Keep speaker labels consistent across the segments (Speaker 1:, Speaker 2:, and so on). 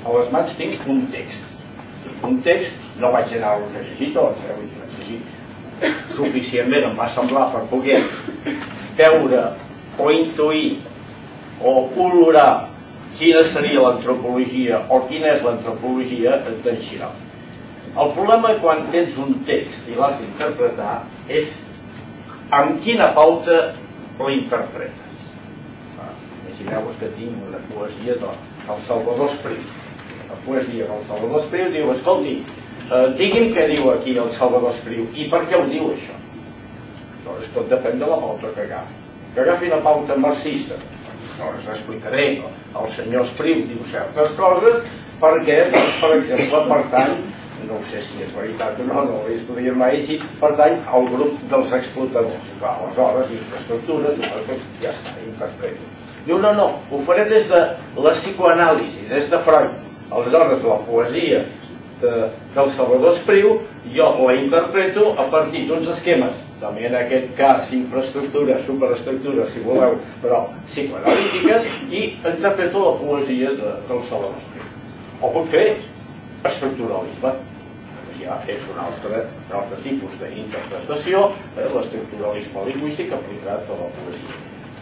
Speaker 1: a les mans tinc un text. Un text, no vaig anar-los a llegir tots, vaig llegir suficientment, em va semblar, per poder veure o intuir o olorar quina seria l'antropologia o quina és l'antropologia d'en Xirau. El problema quan tens un text i l'has d'interpretar és amb quina pauta l'interpretes. Imagineu-vos que tinc una poesia del Salvador Espriu. La poesia del Salvador Espriu diu, escolti, digui'm què diu aquí el Salvador Espriu i per què ho diu això. Aleshores tot depèn de la pauta que agafi. Que agafi la pauta marxista, aleshores explicaré, el senyor Espriu diu certes coses perquè, per exemple, pertany, no sé si és veritat o no, no ho he estudiat mai, si pertany al grup dels explotadors. Clar, aleshores, infraestructures, ja està, interpreto. Diu, no, ho faré des de la psicoanàlisi, des de Freud. Aleshores, la poesia del Salvador Espriu, jo la interpreto a partir d'uns esquemes, també en aquest cas infraestructures, superestructures, si voleu, però psicoanalítiques, i interpreto la poesia del Salvador Espriu. O puc fer estructuralisme, ja és un altre tipus d'interpretació, l'estructuralisme lingüístic aplicat a la poesia.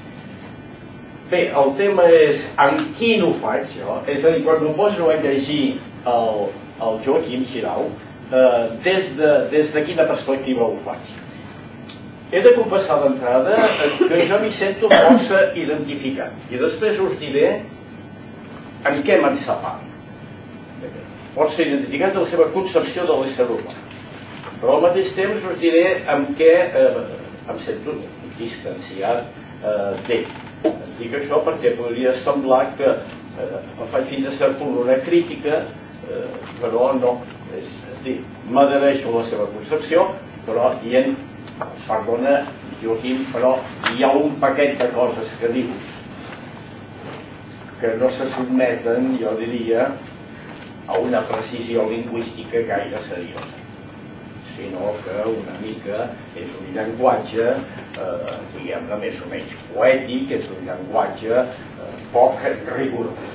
Speaker 1: Bé, el tema és amb quin ho faig jo, és a dir, quan m'ho poso a llegir el Joaquim Xirau, des de quina perspectiva ho faig. He de confessar d'entrada que jo m'hi sento força identificat, i després us diré en què me'n separo. Força identificat de la seva concepció de l'ésser humà. Però al mateix temps us diré amb què em sento distanciat d'ell. Dic això perquè podria semblar que em faig fins a cert punt una crítica, però no. És a dir, m'adhereixo a la seva concepció, però dient, perdona, Joaquim, però hi ha un paquet de coses que dius que no se sotmeten, jo diria, a una precisió lingüística gaire seriosa, sinó que una mica és un llenguatge, diguem-ne, més o menys poètic, és un llenguatge poc rigorós.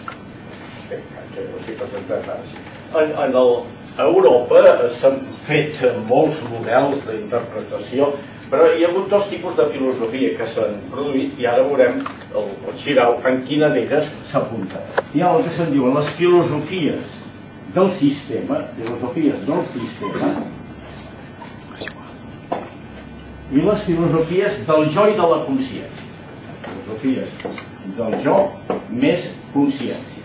Speaker 1: A Europa s'han fet molts models d'interpretació, però hi ha hagut dos tipus de filosofia que s'han produït i ara veurem el Xirau en quina d'elles s'apunta. Hi ha el que se'n diuen les filosofies del sistema, i les filosofies del jo i de la consciència. Filosofies del jo més consciència.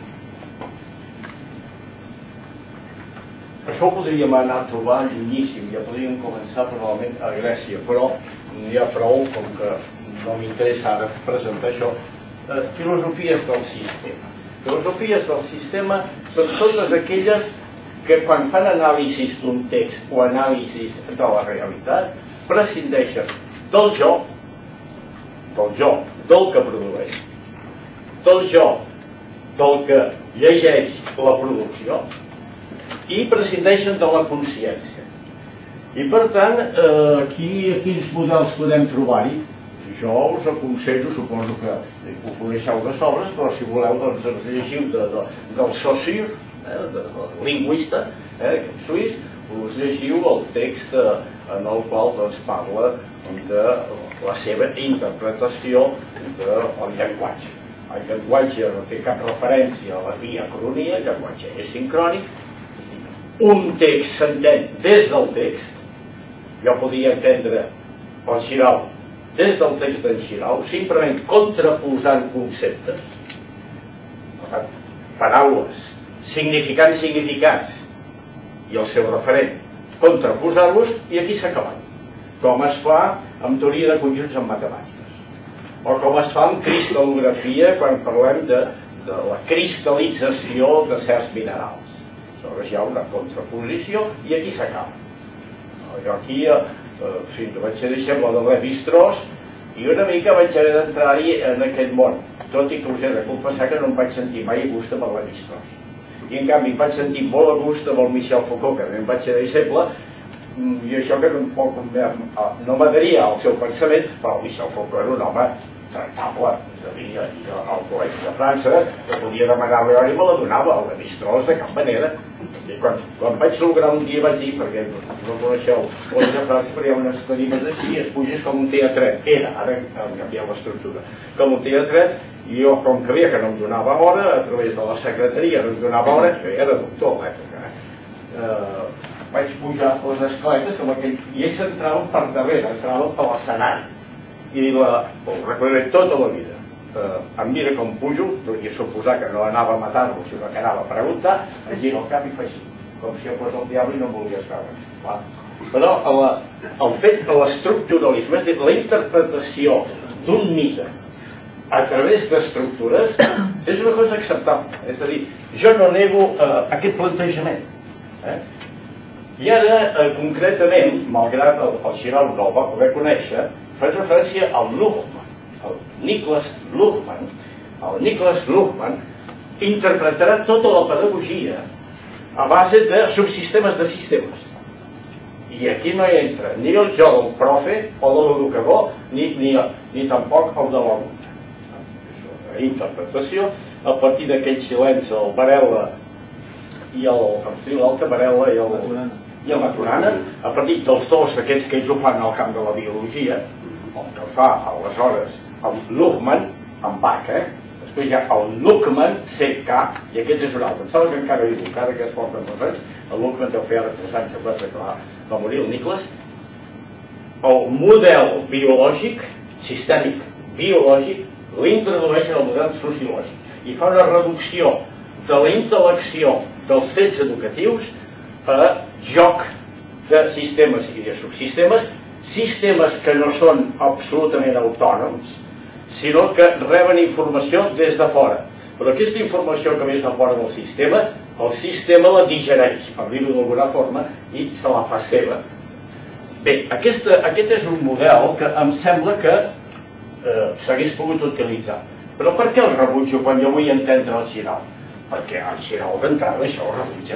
Speaker 1: Això ho podríem anar a trobar llunyíssim, ja podríem començar probablement a Grècia, però n'hi ha prou, com que no m'interessa ara presentar això. Filosofies del sistema. Filosofies del sistema són totes aquelles que quan fan anàlisis d'un text o anàlisis de la realitat prescindeixen del jo, del que produeix, del jo, del que llegeix la producció, i prescindeixen de la consciència. I per tant, aquí quins models podem trobar-hi? Jo us aconsello, suposo que ho coneixeu de sobres, però si voleu doncs ens llegiu del Saussure, del lingüista suís, us llegiu el text en el qual doncs parla de la seva interpretació del llenguatge. El llenguatge no té cap referència a la diacronia, el llenguatge és sincrònic, un text s'entén des del text, jo podia entendre el Xirau des del text d'en Xirau, simplement contraposant conceptes, paraules, significants i el seu referent, contraposar-los i aquí s'ha acabat. Com es fa amb teoria de conjunts en matemàtiques, o com es fa amb cristal·lografia quan parlem de la cristal·lització de certs minerals. Aleshores hi ha una contraposició i aquí s'acaba. Jo aquí vaig ser deixeble de Lévi-Strauss i una mica vaig haver d'entrar-hi en aquest món, tot i que us he de confessar que no em vaig sentir mai a gust amb el Lévi-Strauss, i en canvi em vaig sentir molt a gust amb el Michel Foucault, que també em vaig ser deixeble, i això que tampoc no m'adheria al seu pensament, però Michel Foucault era un home tractable. És a dir, al col·legi de França, que podia demanar-li hora i me la donava, el de Mistros de cap manera. I quan vaig lograr un dia vaig dir, perquè no coneixeu el col·legi de França, perquè hi ha unes tarimes així, es puges com un teatret, ara han canviat l'estructura, com un teatret, i jo, com que veia que no em donava hora, a través de la secretaria no em donava hora, jo ja era doctor a l'època, vaig pujar les escaletes i ells entraven per darrere, entraven per l'escenari, i ho recordaré tota la vida. Em mira com pujo, i suposar que no anava a matar-lo, sinó que anava a preguntar, em gira el cap i fa així, com si jo fos el diable i no em volies veure. Però el fet de l'estructuralisme, és a dir, la interpretació d'un mite a través d'estructures és una cosa acceptable. És a dir, jo no nego aquest plantejament. I ara, concretament, malgrat el Giraud no el va poder conèixer, faig referència al Luhmann. El Niklas Luhmann. El Niklas Luhmann interpretarà tota la pedagogia a base de subsistemes de sistemes. I aquí no hi entra ni el jo del profe o de l'educador, ni tampoc el de l'alumne. És una interpretació a partir d'aquell silenci, el Varela i l'altre Varela i el Maturana, a partir dels dos d'aquests que ells ho fan al camp de la biologia, el que fa aleshores el Luhmann amb Bach, després hi ha el Luhmann CK, i aquest és un altre. Em sembla que encara viu, encara que es porten 2 anys, el Luhmann deu fer ara 3 anys o 4 que va morir el Niklas. El model biològic, sistèmic biològic, l'introdueix en el model sociològic i fa una reducció de la intel·lecció dels fets educatius a joc de sistemes i de subsistemes, sistemes que no són absolutament autònoms, sinó que reben informació des de fora. Però aquesta informació que ve de fora del sistema, el sistema la digereix, per dir-ho d'alguna forma, i se la fa seva. Bé, aquest és un model que em sembla que s'hagués pogut utilitzar. Però per què el rebutjo quan jo vull entendre el Giraud? Perquè el Giraud d'entrada això ho rebutja.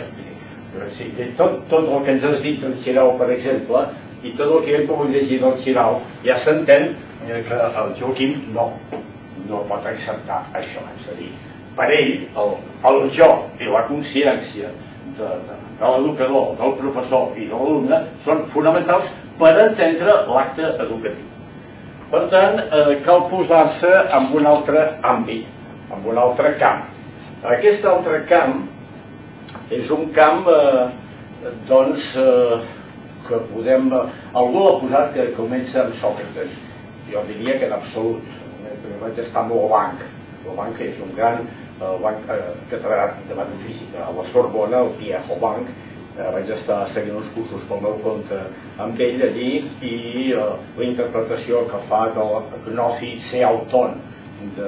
Speaker 1: Tot el que ens has dit del Giraud, per exemple, i tot el que hem pogut llegir del Giraud, ja s'entén que el Joaquim no pot acceptar això. És a dir, per ell, el jo i la consciència de l'educador, del professor i de l'alumne són fonamentals per entendre l'acte educatiu. Per tant, cal posar-se en un altre àmbit, en un altre camp. Aquest altre camp és un camp, doncs, que podem... Algú l'ha posat que comença amb Sòcrates. Jo diria que en absolut. Vaig estar amb Lobanc. Lobanc és un gran catedràtic de metafísica a la Sorbona, el Pierre Lobanc. Vaig estar seguint uns cursos pel meu compte amb ell allí i la interpretació que fa del gnosi seauton de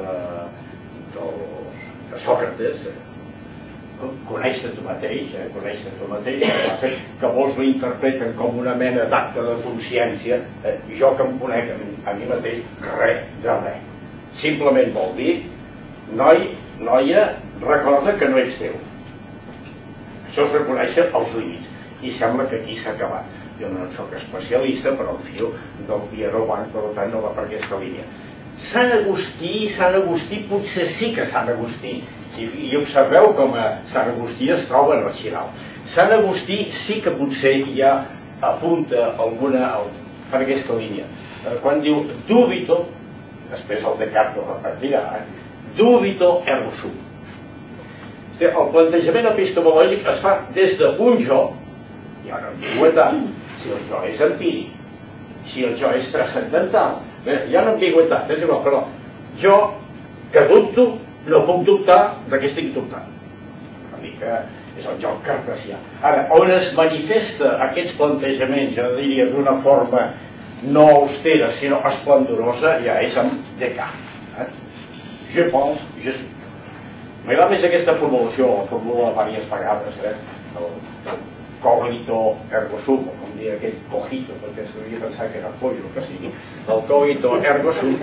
Speaker 1: Sòcrates. Conèixer tu mateix, que molts l'interpreten com una mena d'acte de consciència. Jo que em conec a mi mateix, res de res. Simplement vol dir, noia, recorda que no ets teu. Això és reconèixer els límits. I sembla que aquí s'ha acabat. Jo no soc especialista, però el fio del Pierre Lobanc, per tant, no va per aquesta línia. Sant Agustí potser sí que Sant Agustí, i observeu com Sant Agustí es troba en el Giraud. Sant Agustí sí que potser ja apunta alguna per aquesta línia. Quan diu dubito, després el Descartes ho repetirà, dubito ergo sum. El plantejament epistemològic es fa des d'un jo, hi ha una ambigüitat, si el jo és empíric, si el jo és transcendental, hi ha una ambigüitat, és igual, però jo que dubto no puc dubtar de què estic dubtant. Una mica és el joc cartesià. Ara, on es manifesta aquests plantejaments, jo diria d'una forma no austera, sinó esplendorosa, ja és amb Descartes. Je pense, je suis. M'agrada més aquesta formulació, la formula diverses vegades, el cogito ergo sum, com diria aquell cogito, perquè s'hauria pensat que era pollo, que sigui. El cogito ergo sum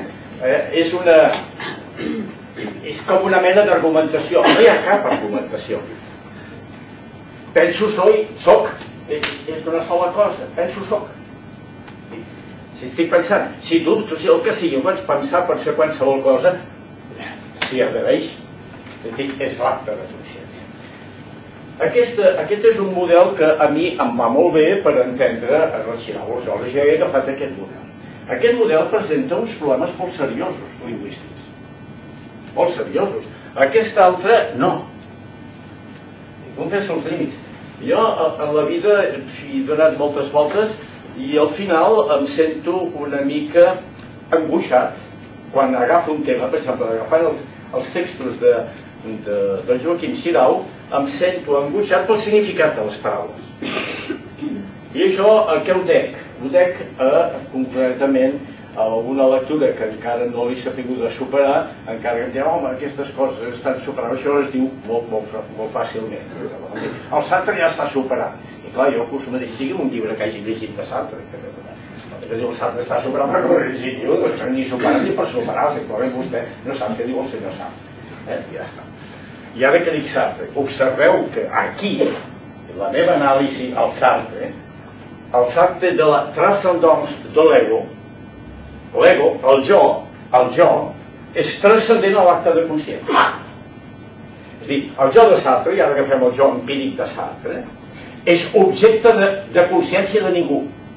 Speaker 1: és com una mena d'argumentació. No hi ha cap argumentació. Penso, soc, és una sola cosa, penso soc. Si estic pensant, si dubto, si el que sigui, ho vaig pensar per ser qualsevol cosa, si adhereix, és l'acte de consciència. Aquest és un model que a mi em va molt bé per entendre Xirau. Aleshores ja he agafat aquest model. Aquest model presenta uns problemes molt seriosos lingüístics, molt seriosos. Aquest altre no. Confesso els límits. Jo en la vida he donat moltes voltes i al final em sento una mica angoixat quan agafo un tema. Per exemple, agafant els textos de Joaquim Xirau, em sento angoixat pel significat de les paraules. I això què ho dec? Ho dec concretament a una lectura que encara no l'he sabut de superar, encara que em diuen, home, aquestes coses estan superades, això es diu molt fàcilment. El Sartre ja està superat. I clar, jo acostumo a dir, digui'm un llibre que hagi llegit de Sartre. Que diu el Sartre està superat, però no l'he llegit ni superat ni per superar, simplement vostè no sap què diu el senyor Sartre. I ja està. I ara que dic Sartre, observeu que aquí, la meva anàlisi al Sartre de la transcendence de l'ego, l'ego, el jo, és transcendent a l'acte de consciència. És a dir, el jo de Sartre, i ara agafem el jo empíric de Sartre, és objecte de consciència de ningú.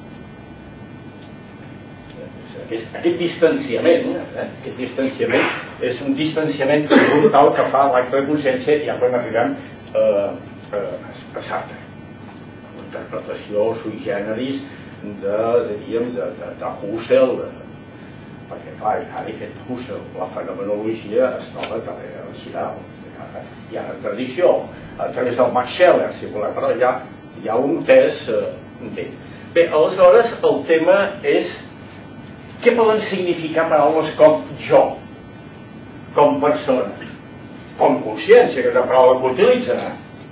Speaker 1: Aquest distanciament és un distanciament brutal que fa l'acte de consciència i ja quan arribem a Sartre. Una interpretació sui generis de Husserl, perquè clar, ara aquest Husserl, la fenomenologia es troba també a Xirau. Hi ha una tradició a través del Max Scheler, si volem, però hi ha un pes bé, aleshores el tema és què poden significar paraules com jo, com persona, com consciència, que és la paraula que utilitzen,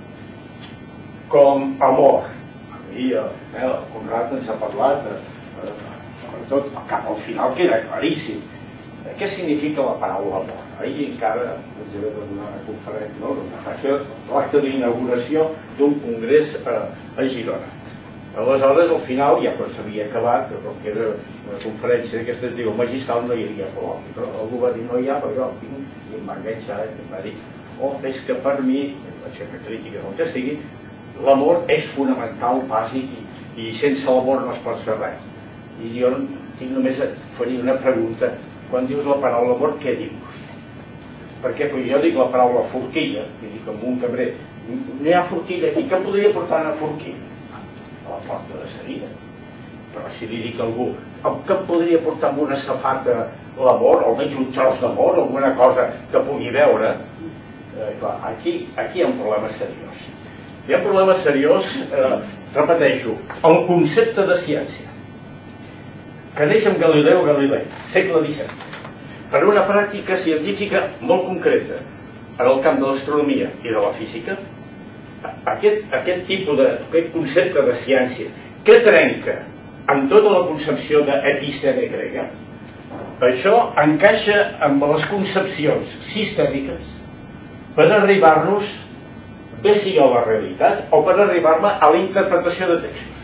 Speaker 1: com amor. A mi el Conrad ens ha parlat, sobretot cap al final queda claríssim. Què significa la paraula amor? Ahir encara ens he de donar una conferència, l'acte d'inauguració d'un congrés a Girona. Aleshores, al final, ja quan s'havia acabat, que era una conferència d'aquesta diu magistral, no hi havia col·loqui, però algú va dir no hi ha, però jo tinc, i em va enganxar i em va dir, és que per mi, vaig fer una crítica del que sigui, l'amor és fonamental, bàsic, i sense l'amor no es pot fer res. I jo tinc només a fer una pregunta, quan dius la paraula amor, què dius? Perquè jo dic la paraula forquilla, i dic amb un cabrer, no hi ha forquilla aquí, què podria portar una forquilla? A la porta de Sarina. Però si li dic a algú que podria portar amb una safata l'amor, o almenys un tros d'amor, alguna cosa que pugui veure, clar, aquí hi ha un problema seriós. Hi ha un problema seriós, repeteixo, el concepte de ciència, que neix amb Galileu Galilei, segle XVII, per una pràctica científica molt concreta en el camp de l'astronomia i de la física. Aquest tipus aquest concepte de ciència que trenca amb tota la concepció d'episteme grega, això encaixa amb les concepcions sistèmiques per arribar-nos bé sigui a la realitat o per arribar-me a la interpretació de textos.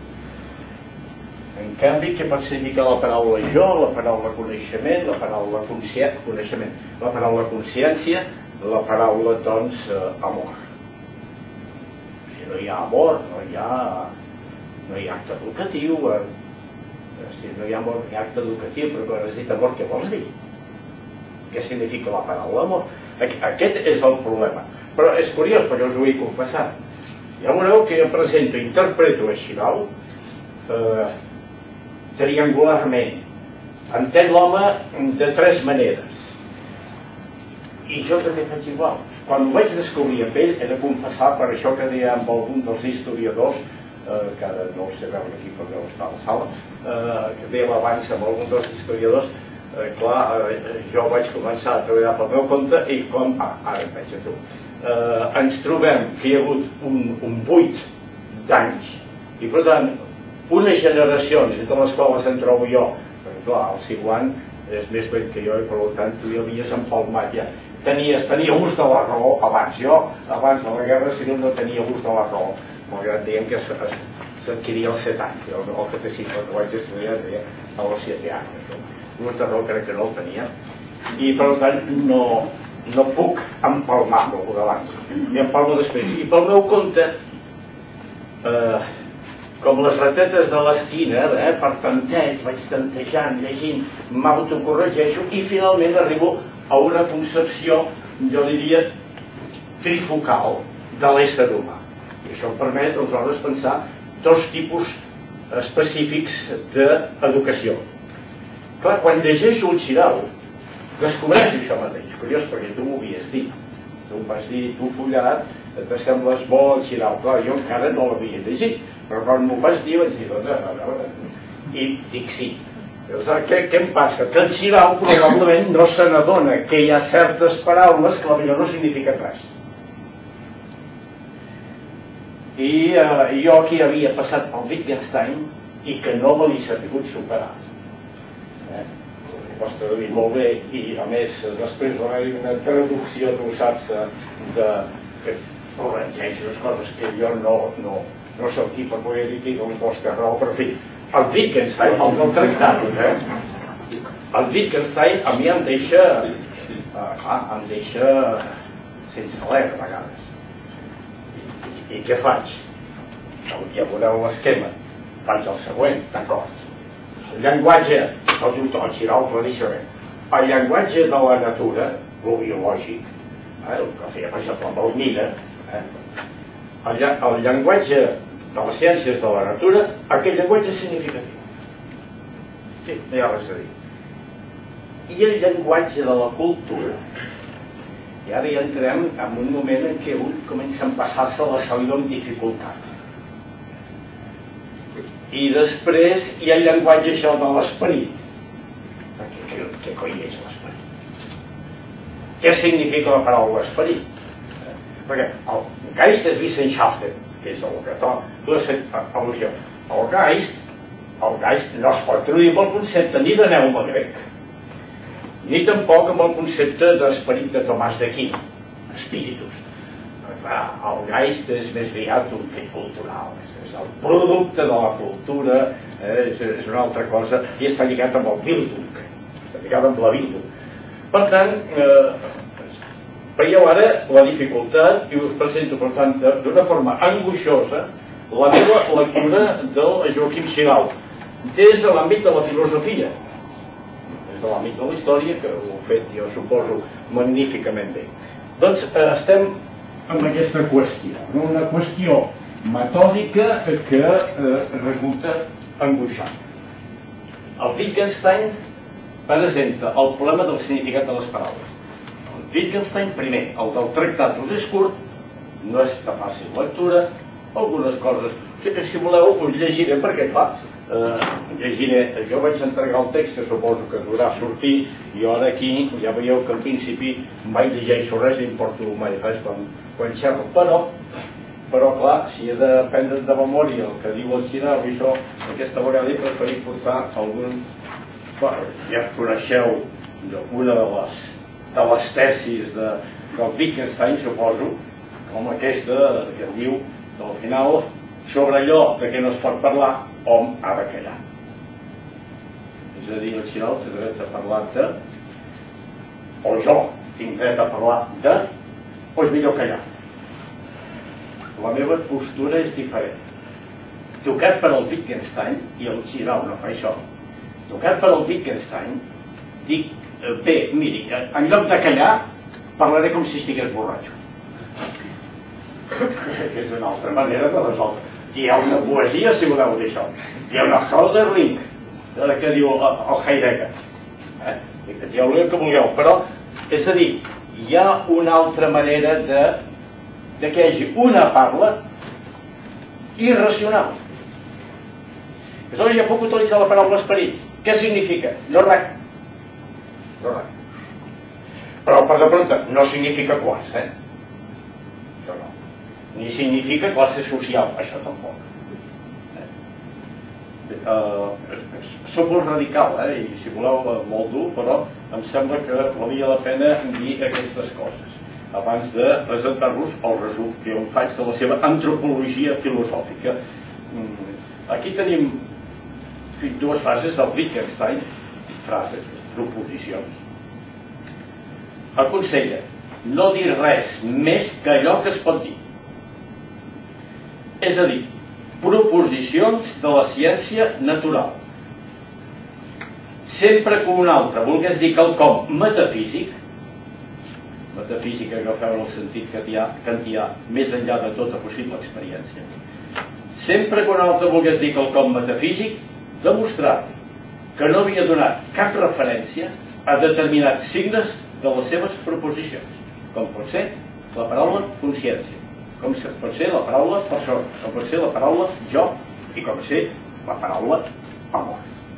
Speaker 1: En canvi, què pot significar la paraula jo, la paraula coneixement, la paraula coneixement, la paraula consciència, la paraula, doncs, amor. Si no hi ha amor, no hi ha acte educatiu, si no hi ha amor, no hi ha acte educatiu, però quan has dit amor, què vols dir? Què significa la paraula amor? Aquest és el problema. Però és curiós, perquè us ho he confessat. Ja veureu que jo presento, interpreto a Xirau triangularment. Entén l'home de tres maneres. I jo també faig igual. Quan ho vaig descobrir amb ell, he de confessar, per això que deia amb algun dels historiadors, que ara no ho sé veure aquí per deu estar a la sala, que deia abans amb algun dels historiadors, clar, jo vaig començar a treballar pel meu compte i com, ara em veig a tu, ens trobem que hi ha hagut un 8 d'anys i per tant unes generacions entre les quals em trobo jo, perquè clar, el Siguan és més vell que jo i per tant tu ja havies empalmat ja, tenia ús de la raó abans, jo abans de la guerra civil no tenia ús de la raó, malgrat deien que s'adquiria als 7 anys, el catecisme que vaig estudiar deia a los 7 anys. Aquesta raó crec que no el tenia, i per tant no puc empalmar-lo d'abans, i empalmo després. I pel meu compte, com les ratetes de l'esquina, per tanteig, vaig tantejant, llegint, m'autocorregeixo i finalment arribo a una concepció, jo diria, trifocal de l'ésser humà. I això em permet, aleshores, pensar dos tipus específics d'educació. Clar, quan llegeixo el Xirau, descobreixo això mateix. Curiós, perquè tu m'ho havies dit. Tu em vas dir, tu Fullat, t'assembles molt al Xirau. Clar, jo encara no l'havia llegit, però quan m'ho vas dir vaig dir, doncs, a veure, i dic sí. Llavors, què em passa? Que el Xirau probablement no se n'adona que hi ha certes paraules que potser no signifiquen res. I jo aquí havia passat pel Wittgenstein i que no me l'he sabut superar. Costa de dir molt bé, i a més després va haver una traducció, tu saps, que corregeix les coses que jo no soc aquí per poder dir que em costa raó, però en fi, el Wittgenstein, el del tractat, el Wittgenstein a mi em deixa sense alè a vegades. I què faig? Ja veureu l'esquema. Faig el següent, d'acord. El llenguatge, el Xirau claríssimament, el llenguatge de la natura, el biològic, el que feia per exemple amb el Mira, el llenguatge de les ciències de la natura, aquell llenguatge és significatiu. Sí, no hi ha res a dir. I el llenguatge de la cultura, i ara ja entrem en un moment en què un comença a empassar-se la saliva amb dificultat. I després hi ha el llenguatge això de l'esperit. Què coi és l'esperit? Què significa la paraula esperit? Perquè el Geist és Wissenschaften, que és el que tu has fet al·lusió. El Geist no es pot traduir amb el concepte ni de neuma grec, ni tampoc amb el concepte d'esperit de Tomàs d'Aquino, espíritus. El Geist és més aviat un fet cultural, és el producte de la cultura, és una altra cosa, i està lligat amb el Bildung, està lligat amb la Bildung. Per tant, veieu ara la dificultat, i us presento, per tant, d'una forma angoixosa, la meva lectura del Joaquim Xirau, des de l'àmbit de la filosofia, de l'àmbit de la història, que ho he fet, jo suposo, magníficament bé. Doncs estem en aquesta qüestió, una qüestió metòdica que resulta angoixant. El Wittgenstein presenta el problema del significat de les paraules. El Wittgenstein, primer, el del tractat és curt, no és de fàcil lectura, algunes coses, si voleu, us llegiré perquè, clar, llegiré, jo vaig entregar el text que suposo que durà sortir, i ara aquí ja veieu que al principi mai llegeixo res, importo mai res quan xerro, però clar, si he d'aprendre de memòria el que diu el Xirau i això, aquesta vegada he preferit portar algun, ja coneixeu una de les tesis del Wittgenstein, suposo, com aquesta que diu que al final sobre allò de què no es pot parlar, hom ha de callar. És a dir, el Xirau té dret a parlar de, o jo tinc dret a parlar de, o és millor callar. La meva postura és diferent. Tocat per al Wittgenstein, i el Xirau no fa això, tocat per al Wittgenstein, dic, bé, miri, en lloc de callar, parlaré com si estigués borratxo. És una altra manera de resoldre. Hi ha una poesia, si voleu dir això. Hi ha una Hölderlin, que diu el Heidegger. Dieu-li el que vulgueu, però, és a dir, hi ha una altra manera de que hi hagi una parla irracional. Aleshores ja puc utilitzar la paraula esperit. Què significa? No res. No res. Però, per de pronto, no significa classe, això no. Ni significa classe social, això tampoc. Soc molt radical, i si voleu molt dur, però em sembla que valia la pena dir aquestes coses. abans de presentar-vos el resum que jo faig de la seva antropologia filosòfica. Aquí tenim dues frases del Wittgenstein, frases, proposicions. Aconsella no dir res més que allò que es pot dir. És a dir, proposicions de la ciència natural. Sempre que un altre volgués dir quelcom metafísic, metafísica agafeu en el sentit kantià més enllà de tota possible experiència, sempre que un altre volgués dir quelcom metafísic, demostrar que no havia donat cap referència a determinats signes de les seves proposicions, com pot ser la paraula consciència, com pot ser la paraula persona, com pot ser la paraula jo i com pot ser la paraula amor.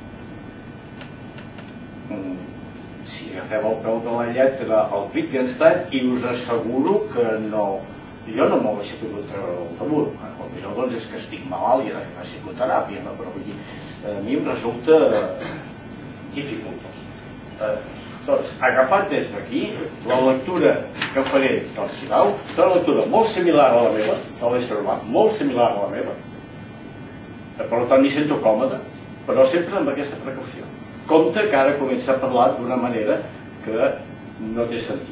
Speaker 1: Si agafeu el peu de la lletra al Wittgenstein, i us asseguro que jo no m'ho he pogut treure al damunt. Potser doncs és que estic malalt i he de fer una psicoteràpia, no? Però vull dir, a mi em resulta dificultós. Doncs, agafat des d'aquí, la lectura que faré del Sibau és una lectura molt similar a la meva, de l'ésser humà, molt similar a la meva. Per tant, m'hi sento còmode, però sempre amb aquesta precaució. Compte que ara comença a parlar d'una manera que no té sentit.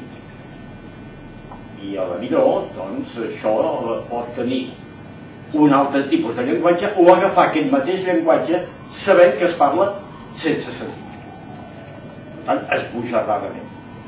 Speaker 1: I a la millor, doncs, això pot tenir un altre tipus de llenguatge o agafar aquest mateix llenguatge sabent que es parla sense sentit. Per tant, esbojarradament.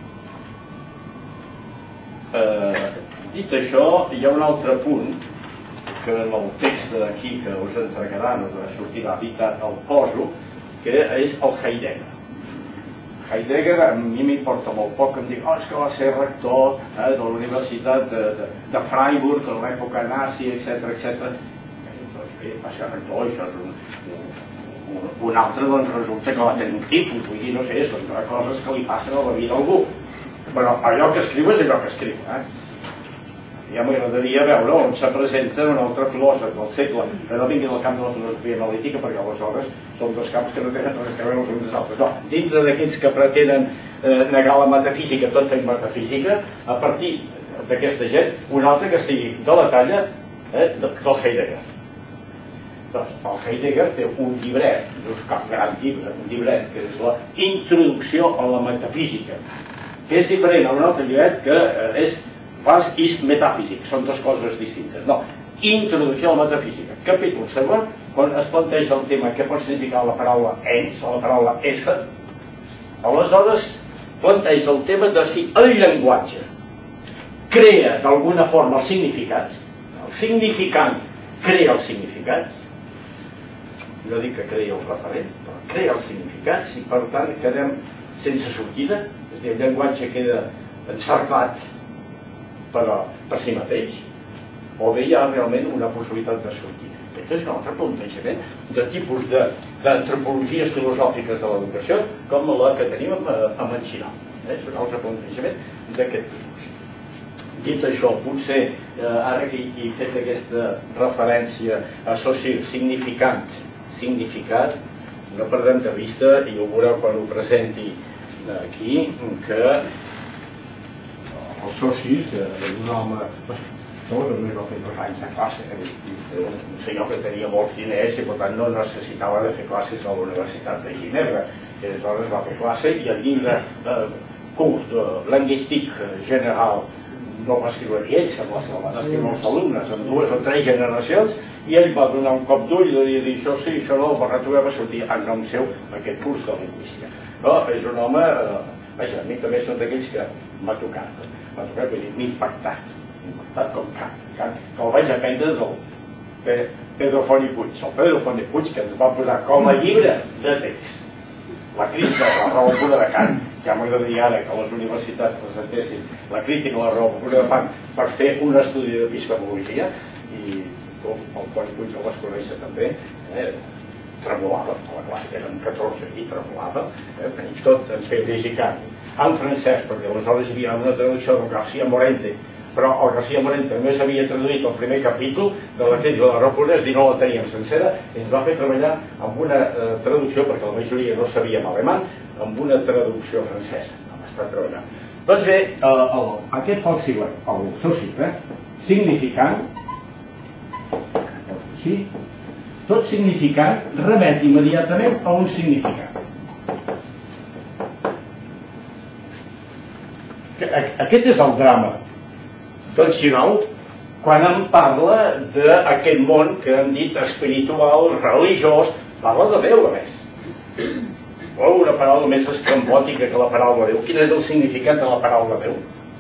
Speaker 1: Dit això, hi ha un altre punt que en el text d'aquí que us entregaran o que sortirà editat el poso, que és el Heidegger. Heidegger a mi m'importa molt poc que em digui és que va ser rector de la Universitat de Freiburg en l'època nazi, etc. Doncs bé, va ser rector, això és un altre, doncs resulta que va tenir un tipus, vull dir, no sé, són coses que li passen a la vida a algú. Però allò que escriu és allò que escriu, Ja m'agradaria veure on se presenta un altre filòsof del segle, que no vingui del camp de la filosofia analítica, perquè aleshores són dos camps que no tenen res a veure els uns dels altres. No, dintre d'aquells que pretenen negar la metafísica, tot fent metafísica, a partir d'aquesta gent, un altre que estigui de la talla del Heidegger. Doncs el Heidegger té un llibret, no és cap gran llibre, un llibret, que és la Introducció a la metafísica, que és diferent a un altre llibret que és Was ist Metaphysics, són dues coses distintes. No, Introducció a la metafísica. Capítol segon, quan es planteja el tema què pot significar la paraula ens o la paraula ésser, aleshores planteja el tema de si el llenguatge crea d'alguna forma els significats, el significant crea els significats, no dic que crea el referent, però crea els significats i per tant quedem sense sortida, és a dir, el llenguatge queda encerclat per si mateix, o bé hi ha realment una possibilitat de sortida. Aquest és un altre plantejament de tipus d'antropologies filosòfiques de l'educació com la que tenim amb en Xinau. És un altre plantejament d'aquest tipus. Dit això, potser ara que he fet aquesta referència a significat, no perdem de vista, i ho veureu quan ho presenti aquí, que els socis d'un home que només va fer 2 anys de classe, un senyor que tenia molts diners i per tant no necessitava de fer classes a la Universitat de Ginebra, i aleshores va fer classe i el llibre curs de lingüístic general no va escriure ell, sembla que el van escriure els alumnes en 2 o 3 generacions, i ell va donar un cop d'ull i dir això sí, això no, per retrobar va sortir en nom seu aquest curs de lingüística. Però és un home, vaja, a mi també són d'aquells que m'ha tocat, vull dir, m'ha impactat com Kant, que el vaig aprendre del Pedro Font i Puig, el Pedro Font i Puig que ens va posar com a llibre de text la crítica a la raó pura de Kant. Ja m'agradaria ara que les universitats presentessin la crítica a la raó pura de Kant per fer un estudi d'epistemologia, i com el Font i Puig el vas conèixer també, tremolava, a la classe que eren 14 i tremolava, i tot ens feia llegir Kant en francès, perquè aleshores hi havia una traducció del García Morente, però el García Morente només havia traduït el primer capítol de la crítica de la raó pura, és a dir, no la teníem sencera, i ens va fer treballar amb una traducció, perquè la majoria no sabíem alemany, amb una traducció francesa. Vam estar treballant Doncs bé, aquest fa el següent, el seu cicle, significant, sí, tot significant remet immediatament a un significant. Aquest és el drama del Xinau quan em parla d'aquest món que hem dit espiritual, religiós, parla de Déu, a més. O una paraula més estrambòtica que la paraula Déu. Quin és el significat de la paraula Déu?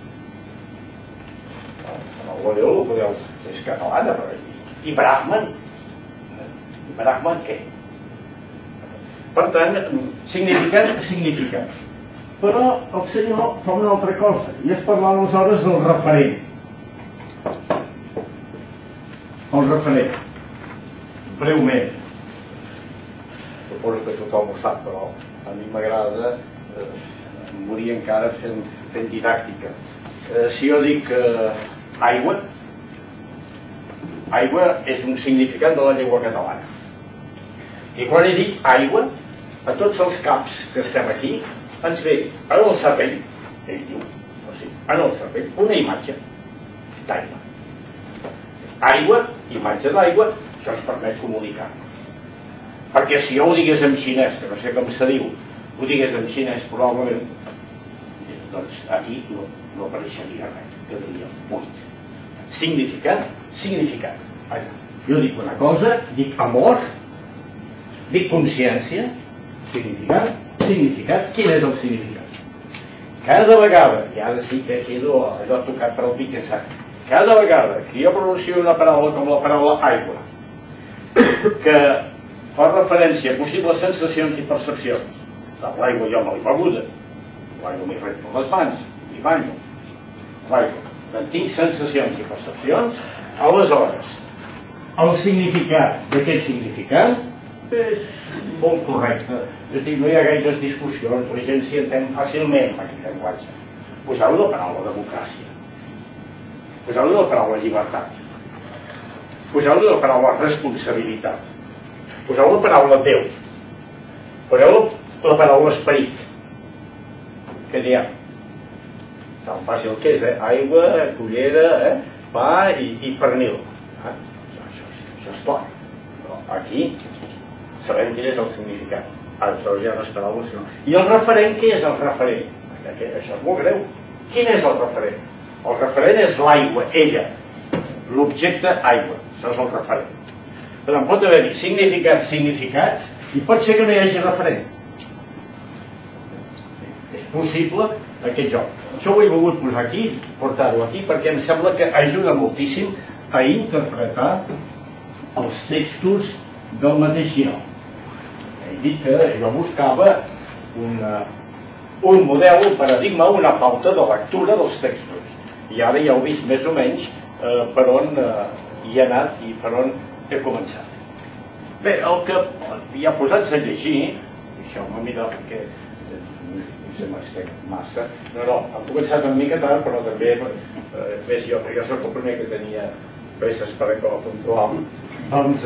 Speaker 1: La paraula Déu, podeu, és catalana, i Brahman? I Brahman què? Per tant, significat. Però el senyor fa una altra cosa, i és parlar aleshores del referent. El referent. Breument. Suposo que tothom ho sap, però a mi m'agrada morir encara fent didàctica. Si jo dic aigua és un significat de la llengua catalana. I quan he dit aigua, a tots els caps que estem aquí, ens ve en el cervell, ell diu, o sigui, en el cervell, una imatge d'aigua. Aigua, imatge d'aigua, això ens permet comunicar-nos. Perquè si jo ho digués en xinès, que no sé com se diu, ho digués en xinès probablement, doncs aquí no apareixeria res, quedaria buit. Significat. Jo dic una cosa, dic amor, dic consciència, significat. Quin és el significat? Cada vegada, i ara sí que quedo allò tocat per el pit que sap, cada vegada que jo pronuncio una paraula com la paraula aigua, que fa referència a possibles sensacions i percepcions. L'aigua jo me l'he beguda, l'aigua m'hi rento les mans, m'hi banyo, l'aigua. Tinc sensacions i percepcions, aleshores, el significat d'aquest significat és molt correcte. És a dir, no hi ha gaires discussions, la gent s'hi entén fàcilment amb aquest llenguatge. Poseu-ho la paraula democràcia, poseu-ho la paraula llibertat, poseu-ho la paraula responsabilitat, poseu la paraula Déu, poseu la paraula esperit. Què diem? Tan fàcil que és, aigua, cullera, pa i pernil. Això és clar. Però aquí sabem quin és el significat. Aleshores ja no es paraules, sinó... I el referent, què és el referent? Això és molt greu. Quin és el referent? El referent és l'aigua, ella. L'objecte aigua. Això és el referent. Per tant, pot haver-hi significats, i pot ser que no hi hagi referent. És possible aquest joc. Això ho he volgut posar aquí, portar-ho aquí, perquè em sembla que ajuda moltíssim a interpretar els textos del mateix Xinau. He dit que jo buscava un model, un paradigma, una pauta de lectura dels textos. I ara ja heu vist més o menys per on hi he anat i per on he començat. Bé, el que ja posats a llegir, deixeu-me mirar perquè no sé, m'estic massa. No, hem començat una mica tard, però també més jo, perquè jo soc el primer que tenia presses per acabar puntual. Doncs,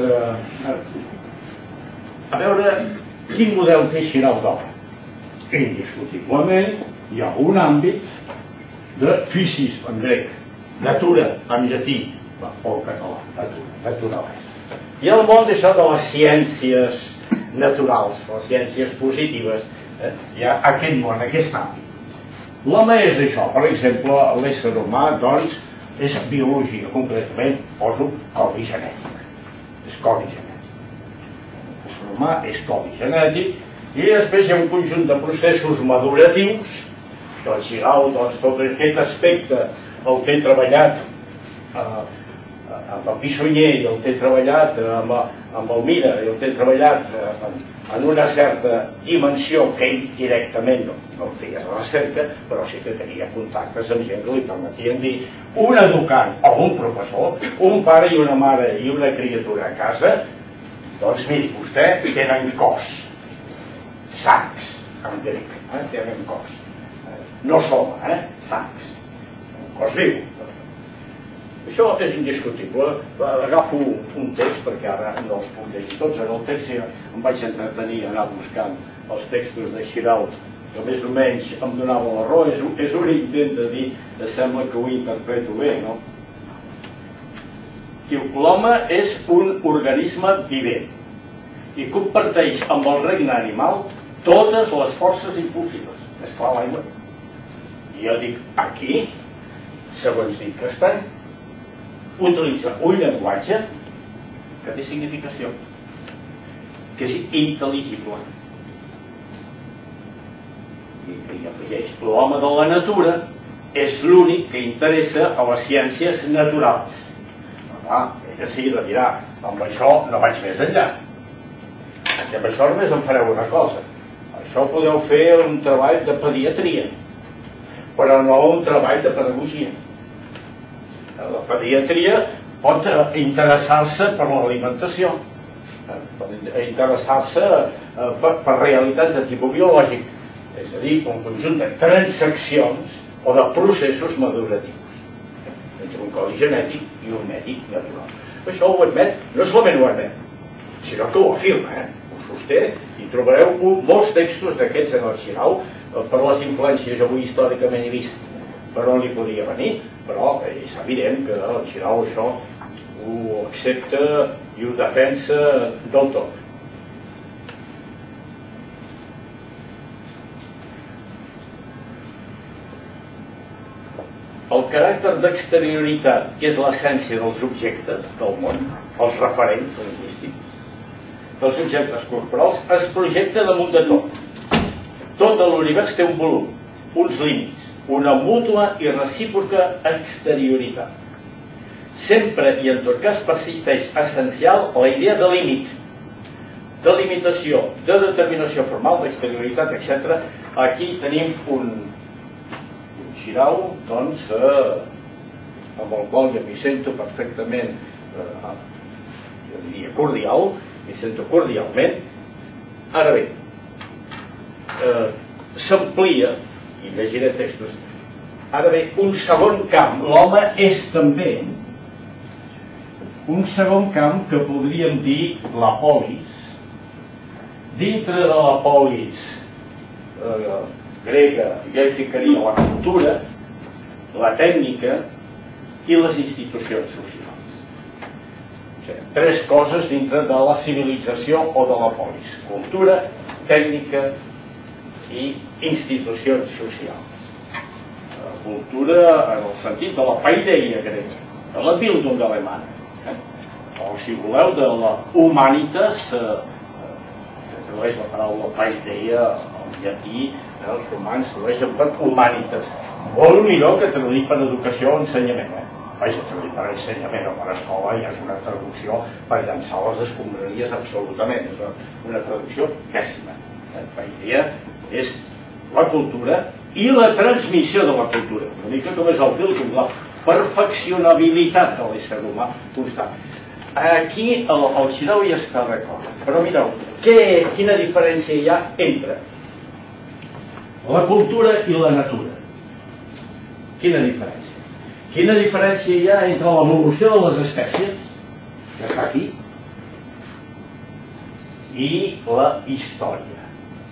Speaker 1: a veure quin model té Xinau d'obra. Indiscutiblement hi ha un àmbit de physis en grec, natura en llatí, o en català, naturalesa. I el món d'això de les ciències naturals, les ciències positives, hi ha aquest món, aquest àmbit. L'home és això, per exemple, l'ésser humà, doncs, és biologia, concretament, poso codi genètic. És codi genètic. L'ésser humà és codi genètic, i després hi ha un conjunt de processos maduratius, que el Xinau, doncs, tot aquest aspecte el té treballat amb el Pissunyer, i el té treballat amb el Mira, i el té treballat en una certa dimensió que ell directament no feia recerca, però sí que tenia contactes amb gent que li permetien dir un educant o un professor, un pare i una mare i una criatura a casa, doncs miri, vostè tenen cos, sacs, en grec, tenen cos, no soma, sacs, un cos viu. Això és indiscutible. Agafo un text, perquè ara no els puc llegir tots. En el text em vaig entretenir a anar buscant els textos de Xinau que més o menys em donava la raó, és un intent de dir, sembla que ho interpreto bé, no? Diu, l'home és un organisme vivent i comparteix amb el regne animal totes les forces impulsives. És clar, l'aigua. I jo dic, aquí, segons dic que estan, utilitza un llenguatge que té significació, que és intel·ligible. I afegeix, l'home de la natura és l'únic que interessa a les ciències naturals. Ella sí de dirà, amb això no vaig més enllà. I amb això només em fareu una cosa. Això podeu fer un treball de pediatria, però no un treball de pedagogia. La pediatria pot interessar-se per l'alimentació, pot interessar-se per realitats de tipus biològic, és a dir, un conjunt de transaccions o de processos maduratius entre un codi genètic i un mèdic natural. Això ho admet, no solament ho admet, sinó que ho afirma, ho sosté, i trobareu molts textos d'aquests en el Xirau per les influències, avui històricament he vist per on li podia venir, però és evident que el Xirau això ho accepta i ho defensa del tot. El caràcter d'exterioritat, que és l'essència dels objectes del món, els referents lingüístics, dels objectes corporals, es projecta damunt de tot. Tot l'univers té un volum, uns límits, una mútua i recíproca exterioritat. Sempre i en tot cas persisteix essencial la idea de límit, de limitació, de determinació formal, d'exterioritat, etc. Aquí tenim un Xirau, doncs, amb el qual jo m'hi sento perfectament, jo diria cordial, m'hi sento cordialment. Ara bé, s'amplia, i llegiré textos, ara bé, un segon camp, l'home és també un segon camp que podríem dir la polis. Dintre de la polis grega, ja hi ficaria la cultura, la tècnica i les institucions socials. O sigui, tres coses dintre de la civilització o de la polis: cultura, tècnica i institucions socials. Cultura en el sentit de la paideia grega, de la Bildung alemana, o si voleu de la humanitas, que tradueix la paraula paideia al llatí. Els romans tradueixen per humanitas, molt millor que traduir per educació o ensenyament. Vaja, traduir per ensenyament o per escola ja és una traducció per llançar les escombraries absolutament, és una traducció pèssima. La idea és la cultura i la transmissió de la cultura, una mica com és el Bildung, la perfeccionabilitat de l'ésser humà constant. Aquí el Xirau hi està d'acord, però mireu, quina diferència hi ha entre la cultura i la natura? Quina diferència? Quina diferència hi ha entre l'evolució de les espècies, que està aquí, i la història?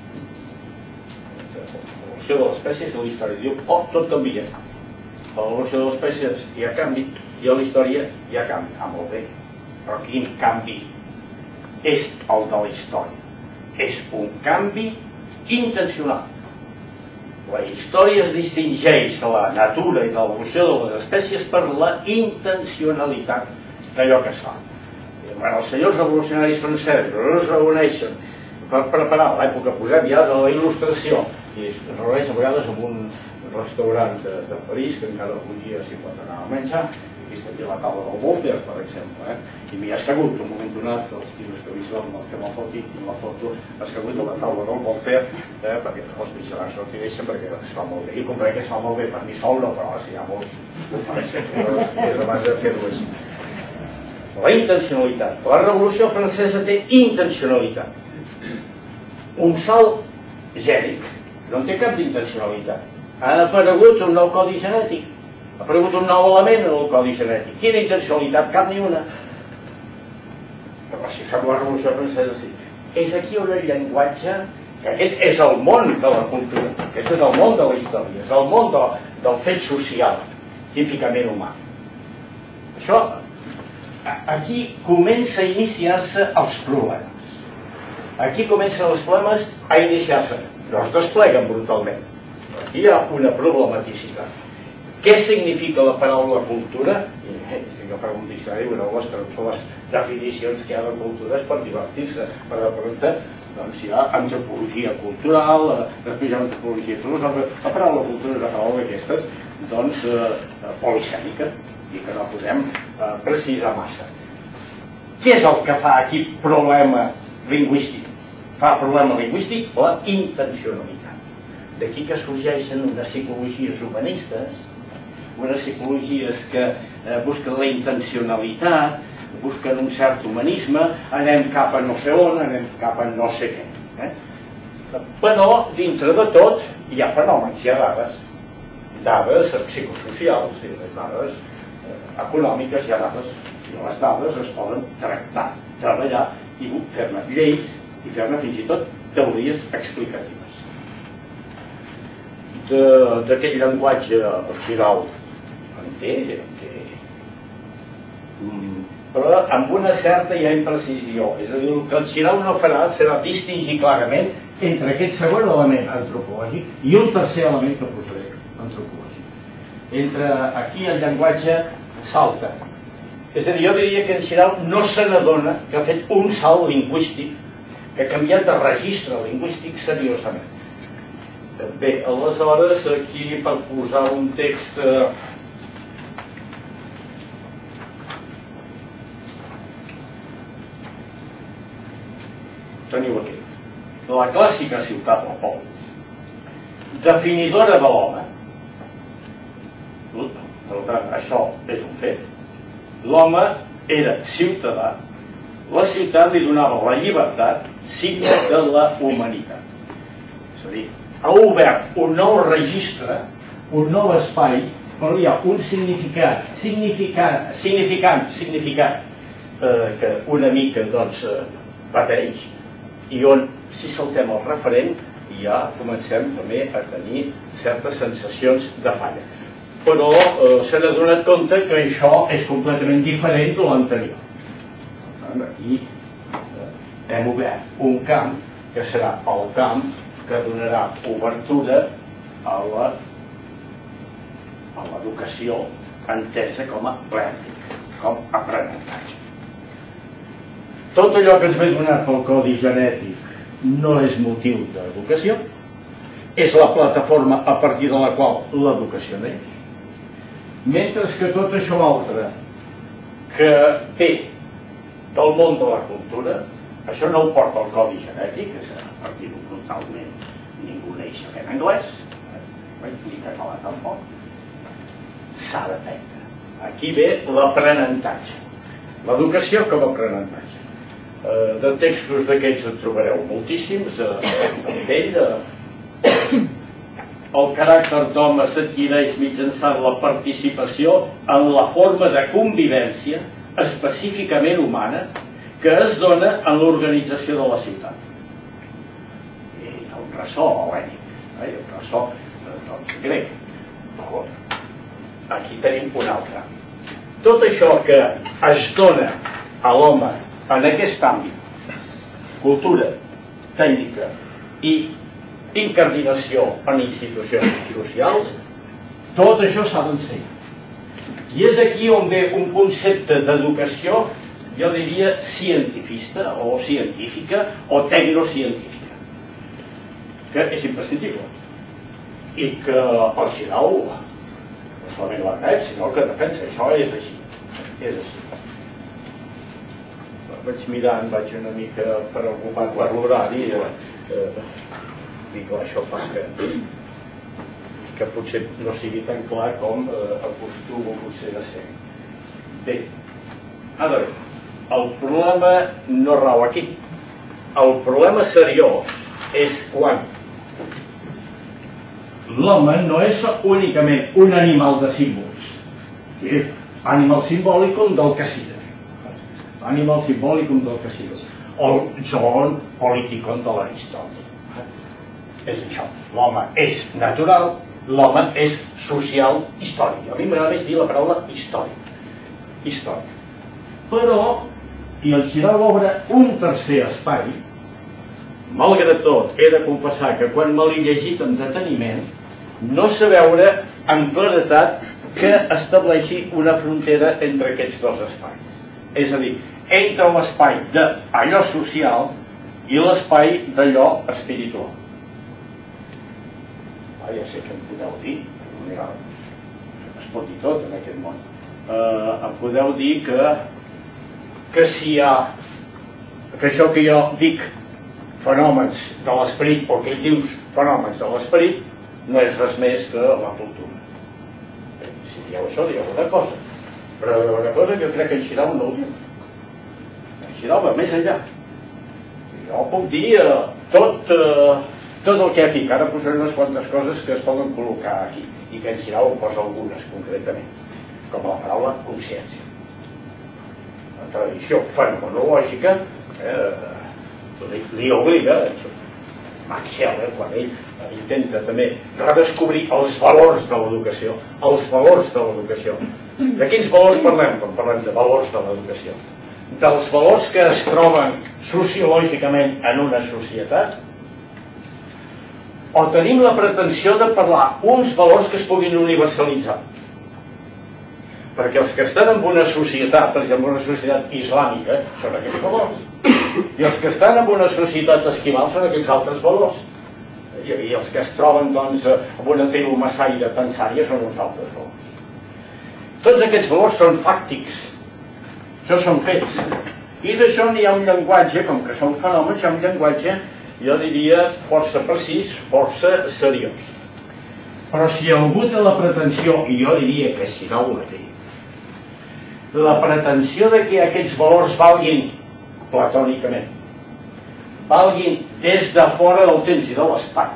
Speaker 1: L'evolució de les espècies i la història. Diu, tot canvia. A l'evolució de les espècies hi ha canvi i a la història hi ha canvi. Molt bé. Però quin canvi és el de la història? És un canvi intencional. La història es distingeix de la natura i de l'evolució de les espècies per la intencionalitat d'allò que es fa. Els senyors revolucionaris francesos es reuneixen per preparar l'època, posem ja, de la il·lustració, i es reuneixen a vegades en un restaurant de París, que encara algun dia s'hi pot anar a menjar. Aquí està aquí la taula del Voltaire, per exemple, i m'hi ha assegut un moment donat, els tios que visual m'han fet la foto, i la foto assegut a la taula del Voltaire, perquè els vigilants no t'hi deixen perquè es fa molt bé, i compré que es fa molt bé per mi sol, no, però si hi ha molts ho fareixen, és abans de fer-ho així. La intencionalitat. La Revolució Francesa té intencionalitat. Un salt gènic no en té cap d'intencionalitat. Ha aparegut un nou codi genètic, ha aparegut un nou element en el codi genètic. Quina intencionalitat? Cap ni una. Però si fem la Revolució Francesa, sí. És aquí on el llenguatge que aquest és el món de la cultura, aquest és el món de la història, és el món del fet social, típicament humà. Això, aquí comença a iniciar-se els problemes. Aquí comencen els problemes a iniciar-se. No es despleguen brutalment. Aquí hi ha una problematicitat. Què significa la paraula cultura? Si agafeu un diccionari, veureu les definicions que hi ha de cultura és per divertir-se. Per exemple, doncs hi ha antropologia cultural, després hi ha antropologia filosòfica. La paraula cultura és una paraula d'aquestes, doncs, polisèmica, i que no podem precisar massa. Què és el que fa aquí problema lingüístic? Fa problema lingüístic la intencionalitat. D'aquí que sorgeixen unes psicologies humanistes, unes psicologies que busquen la intencionalitat, busquen un cert humanisme, anem cap a no sé on, anem cap a no sé què. Però, dintre de tot, hi ha fenòmens, hi ha dades psicosocials, i les dades econòmiques, hi ha dades, i les dades es poden tractar, treballar i fer-ne lleis i fer-ne fins i tot teories explicatives. D'aquest llenguatge oral en té, però amb una certa ja imprecisió. És a dir, el que el Xirau no farà serà distingir clarament entre aquest segon element antropològic i un tercer element que posaré antropològic. Entre aquí el llenguatge salta. És a dir, jo diria que el Xirau no se n'adona que ha fet un salt lingüístic, que ha canviat de registre lingüístic seriosament. Bé, aleshores, aquí per posar un text teniu aquí la clàssica ciutat o poble, definidora de l'home. Per tant, això és un fet. L'home era ciutadà, la ciutat li donava la llibertat, signe de la humanitat. És a dir, ha obert un nou registre, un nou espai, on hi ha un significat que una mica doncs pateix, i on, si saltem el referent, ja comencem també a tenir certes sensacions de falla. Però s'ha donat compte que això és completament diferent de l'anterior. Aquí hem obert un camp que serà el camp que donarà obertura a l'educació entesa com a pràctica, com a aprenentatge. Tot allò que ens ve donat pel codi genètic no és motiu d'educació, és la plataforma a partir de la qual l'educació neix, mentre que tot això altre que ve del món de la cultura, això no ho porta el codi genètic, és a partir d'un brutalment ningú neix sabent anglès, ni català tampoc, s'ha d'aprendre. Aquí ve l'aprenentatge, l'educació com a aprenentatge. De textos d'aquests en trobareu moltíssims, amb ell. El caràcter d'home s'adquireix mitjançant la participació en la forma de convivència específicament humana que es dona en l'organització de la ciutat. I un ressò hel·lènic, un ressò grec. Aquí tenim un altre. Tot això que es dona a l'home en aquest àmbit, cultura, tècnica i incardinació en institucions socials, tot això s'ha d'ensenyar. I és aquí on ve un concepte d'educació, jo diria cientifista o científica o tecnocientífica, que és imprescindible i que el Xirau no solament l'admet, sinó que defensa. Això és així, és així. Vaig mirant, vaig una mica preocupat per l'horari, dic, això fa que potser no sigui tan clar com acostumo potser de ser. Bé, ara bé, el problema no rau aquí. El problema seriós és quan l'home no és únicament un animal de símbols, és animal simbòlicum del que sigui. Animal simbòlicum del que sigui. O zoon politicon de l'Aristòtil. és això. L'home és natural, l'home és social, històric. A mi m'agrada més dir la paraula històric. Històric. Però, i el Xirau obre un tercer espai, malgrat tot, he de confessar que quan me l'he llegit amb deteniment, no sé veure amb claretat que estableixi una frontera entre aquests dos espais. És a dir, entre l'espai d'allò social i l'espai d'allò espiritual. Ja sé que em podeu dir, es pot dir tot en aquest món, em podeu dir que si hi ha, que això que jo dic fenòmens de l'esperit, o que ell dius fenòmens de l'esperit, no és res més que la cultura. Si dieu això, dieu una cosa, però una cosa que jo crec que en Xirau no ho diu. En Xirau va més enllà. Jo puc dir tot el que dic. Ara posaré unes quantes coses que es poden col·locar aquí, i que en Xirau en posa algunes concretament, com la paraula consciència. La tradició fenomenològica li obliga, Max Scheler, quan ell intenta també redescobrir els valors de l'educació, els valors de l'educació. De quins valors parlem quan parlem de valors de l'educació? Dels valors que es troben sociològicament en una societat, o tenim la pretensió de parlar uns valors que es puguin universalitzar? Perquè els que estan en una societat, per exemple una societat islàmica, són aquests valors, i els que estan en una societat esquimal són aquells altres valors, i els que es troben doncs en una tribu massaire tansària són uns altres valors. Tots aquests valors són fàctics, això són fets, i d'això n'hi ha un llenguatge, com que són fenòmens, hi ha un llenguatge, jo diria, força precís, força seriós. Però si algú té la pretensió, i jo diria que si no ho té, la pretensió de que aquests valors valguin platònicament, valguin des de fora del temps i de l'espai,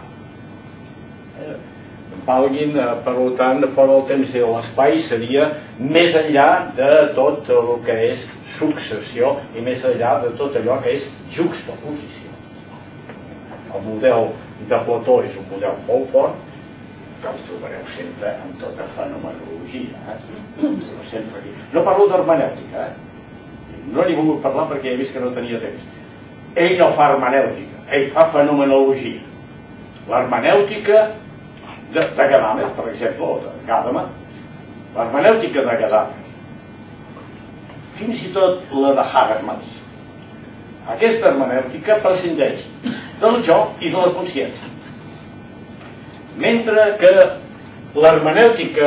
Speaker 1: valguin, per tant, fora del temps i de l'espai seria més enllà de tot el que és successió i més enllà de tot allò que és juxtaposició. El model de Plató és un model molt fort, que el trobareu sempre en tota fenomenologia. No parlo d'hermenèutica, no n'he volgut parlar perquè he vist que no tenia temps. Ell no fa hermenèutica, ell fa fenomenologia. L'hermenèutica de Gadamer, per exemple, o de Gadamer, l'hermenèutica de Gadamer, fins i tot la de Habermas, aquesta hermenèutica prescindeix del jo i de la consciència. Mentre que l'hermenèutica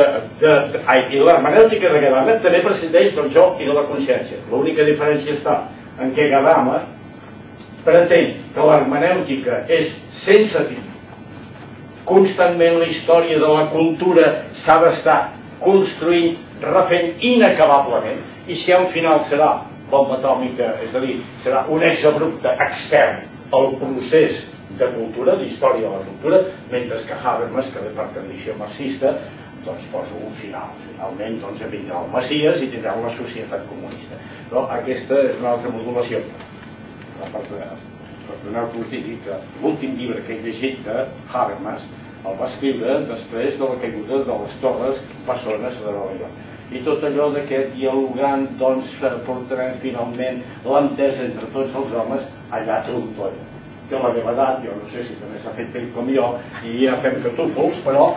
Speaker 1: de Gadamer també prescindeix del jo i de la consciència. L'única diferència està en què Gadamer pretén que l'hermenèutica és sense fi. Constantment la història de la cultura s'ha d'estar construint, refent inacabablement, i si un final serà bomba atòmica, és a dir, serà un exabrupte extern al procés de cultura, d'història de la cultura, mentre que Habermas, que ve per tradició marxista, doncs posa un final. Finalment doncs vindrà el Messies i tindrà una societat comunista. Però aquesta és una altra modulació. Per donar-vos dir que l'últim llibre que he llegit de Habermas el va escriure després de la caiguda de les torres bessones de Nova York. I tot allò de que dialogant doncs portarem finalment l'entesa entre tots els homes allà trontona. Que la meva edat, jo no sé si també s'ha fet pell com jo i ja fem catúfols, però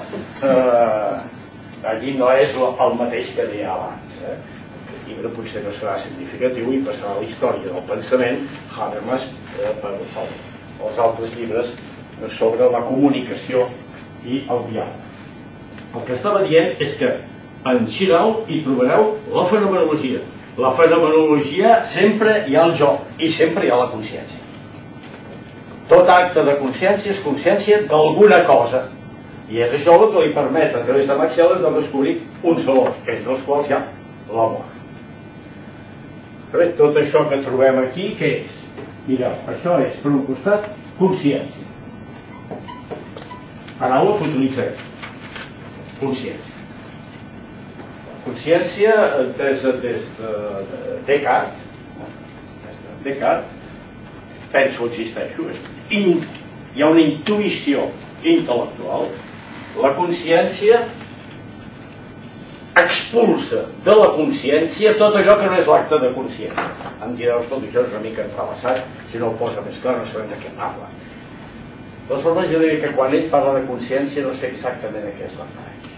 Speaker 1: allí no és el mateix que deia abans. El llibre potser no serà significatiu i passarà a la història del pensament Habermas per els altres llibres sobre la comunicació i el diàleg. El que estava dient és que en Xirau hi trobareu la fenomenologia. La fenomenologia sempre hi ha el jo i sempre hi ha la consciència. Tot acte de consciència és consciència d'alguna cosa. I és això el que li permet, a través de Max Scheler, de descobrir uns valors, entre els quals hi ha l'amor. Tot això que trobem aquí, què és? Mireu, això és, per un costat, consciència. Paraula que utilitzem. Consciència. Consciència, entesa des de Descartes, penso, existeixo, hi ha una intuïció intel·lectual, la consciència expulsa de la consciència tot allò que no és l'acte de consciència. Em direu, escolta, això és una mica entrelaçat, si no ho posa més clar no sabem de què parla. De totes formes, jo diria que quan ell parla de consciència no sé exactament a què es refereix.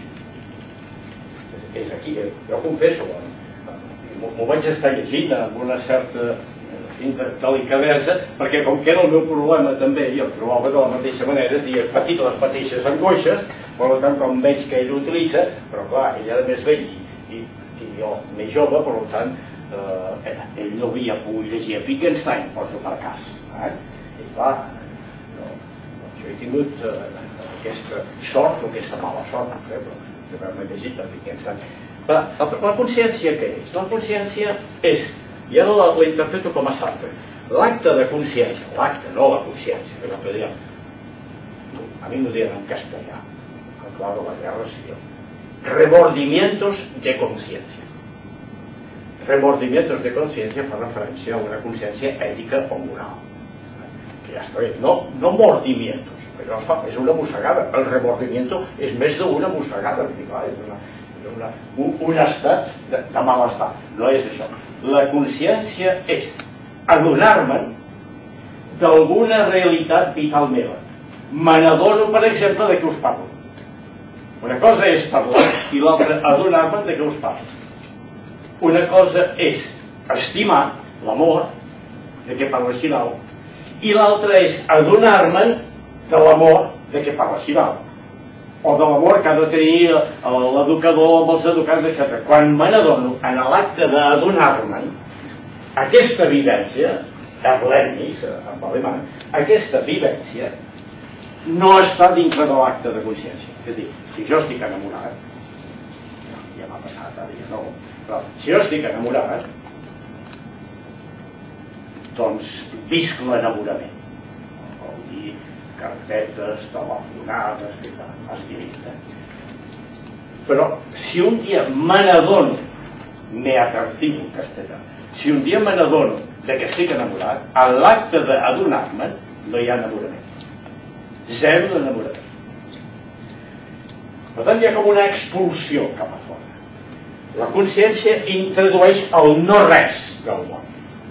Speaker 1: És aquí, jo ho confesso, m'ho vaig estar llegint amb una certa delicadesa, perquè com que era el meu problema també, jo el trobava de la mateixa manera, és a dir, he patit les mateixes angoixes, per tant, com veig que ell ho utilitza, però clar, ell era més vell i jo més jove, per tant, ell no havia pogut llegir a Wittgenstein, poso per cas. I clar, jo he tingut aquesta sort o aquesta mala sort, no sé, però d'haver-me llegit a Wittgenstein. La consciència què és? La consciència és, i ara la interpreto com a Sartre, l'acte de consciència, l'acte, no la consciència, que és el que diem, a mi m'ho diuen en castellà, en clau de la guerra civil, remordimientos de consciència. Remordimientos de consciència fa referència a una consciència ètica o moral, que ja està bé, no mordimientos, però és una mossegada, el remordimiento és més d'una mossegada, és un estat de malestar, no és això. La consciència és adonar-me'n d'alguna realitat vital meva. Me n'adono, per exemple, de què us parlo. Una cosa és parlar i l'altra adonar-me'n de què us parlo. Una cosa és estimar, l'amor, de què parla Xinau, i l'altra és adonar-me'n de l'amor de què parla Xinau, o de l'amor que ha de tenir l'educador amb els educants, etc. Quan me n'adono, en l'acte d'adonar-me'n, aquesta vivència, Erlebnis, en alemany, aquesta vivència no està dintre de l'acte de consciència. És a dir, si jo estic enamorat, ja m'ha passat ara, ja no, però si jo estic enamorat, doncs visc l'enamorament. Vol dir, cartetes, telefonades, es diria. Però si un dia me n'adono, me apercibo en castellà, si un dia me n'adono de que estic enamorat, a l'acte d'adonar-me no hi ha enamorament. Zero d'enamorament. Per tant, hi ha com una expulsió cap a fora. La consciència introdueix el no res del món.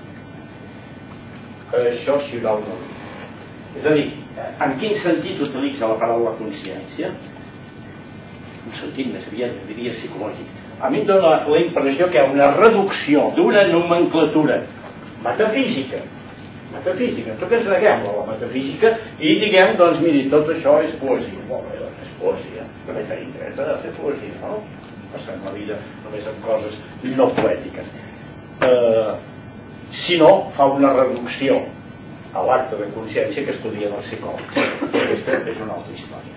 Speaker 1: Això si no ho dic. És a dir, en quin sentit utilitza la paraula consciència? Un sentit més aviat, diria, psicològic. A mi em dóna la impressió que hi ha una reducció d'una nomenclatura metafísica. Metafísica. Tot que ens neguem a la metafísica i diguem, doncs, miri, tot això és poesia. Molt bé, doncs és poesia. També tenim dret a fer poesia, no? Passem la vida només amb coses no poètiques. Si no, fa una reducció a l'acte de consciència que estudien els psicòlegs. Aquesta és una altra història.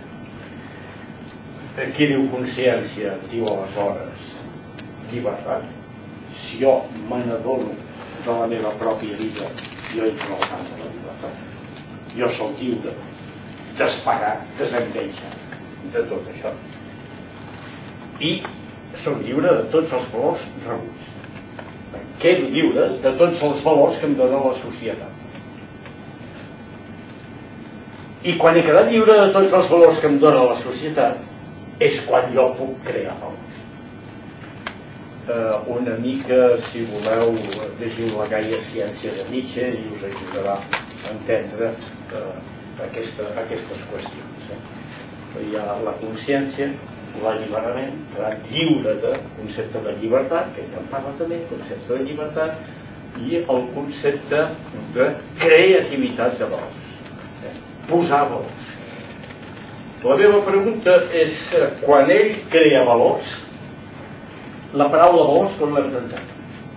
Speaker 1: Qui diu consciència? Diu aleshores llibertat. Si jo me n'adono de la meva pròpia vida, jo entro al camp de la llibertat. Jo soc lliure, despagat, desenganxat de tot això. I soc lliure de tots els valors rebuts. Quedo lliure de tots els valors que em dona la societat. I quan he quedat lliure de tots els valors que em dona la societat, és quan jo puc crear valors. Una mica, si voleu, llegiu la Gaia Ciència de Nietzsche i us ajudarà a entendre aquestes qüestions. Hi ha la consciència, l'alliberament, lliure de concepte de llibertat, que ja en parla també, concepte de llibertat, i el concepte de creativitat de valors. Posar valors. La meva pregunta és, quan ell crea valors, la paraula valors com l'hem entès?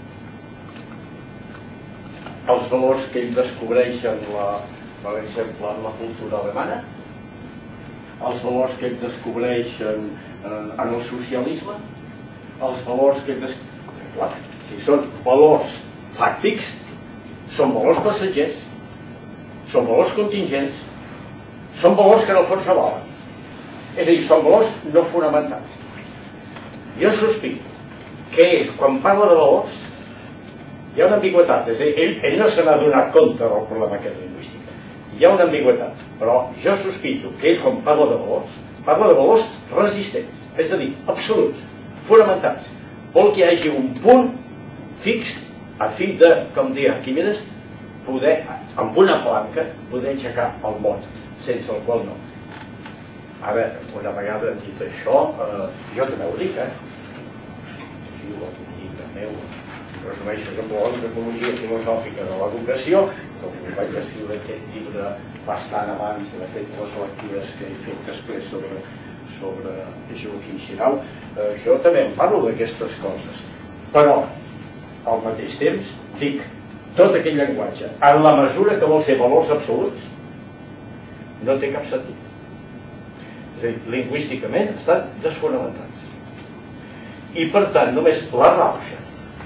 Speaker 1: Els valors que ell descobreix per exemple, en la cultura alemana, els valors que ell descobreix en el socialisme, els valors que ell descobreix... Si són valors fàctics, són valors passatgers, són valors contingents, són valors que en el fons no valen. És a dir, són valors no fonamentats. Jo sospito que ell, quan parla de valors, hi ha una ambigüitat. És a dir, ell no se n'ha donat compte del problema aquest lingüístic. hi ha una ambigüetat, però jo sospito que ell, quan parla de valors resistents, és a dir, absoluts, fonamentats. Vol que hi hagi un punt fix a fi de, com deia Arquímedes, poder, amb una planca, poder aixecar el món, sense el qual no. Ara, una vegada dit això, jo també ho dic, sí, ho dic també, resumeixes amb l'antropologia filosòfica de l'educació, com que vaig escriure aquest llibre bastant abans de fet les lectures que he fet després sobre Joaquim Xirau, jo també em parlo d'aquestes coses, però al mateix temps dic tot aquell llenguatge, en la mesura que vol ser valors absoluts, no té cap sentit. És a dir, lingüísticament estan desfonamentats. I per tant, només la rauxa,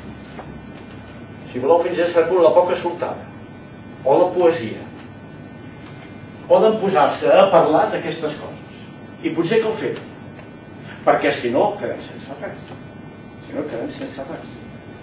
Speaker 1: si voleu fins a cert punt la poca soltada, o la poesia, poden posar-se a parlar d'aquestes coses. I potser cal fer-ho, perquè si no, quedem sense res. Si no, quedem sense res.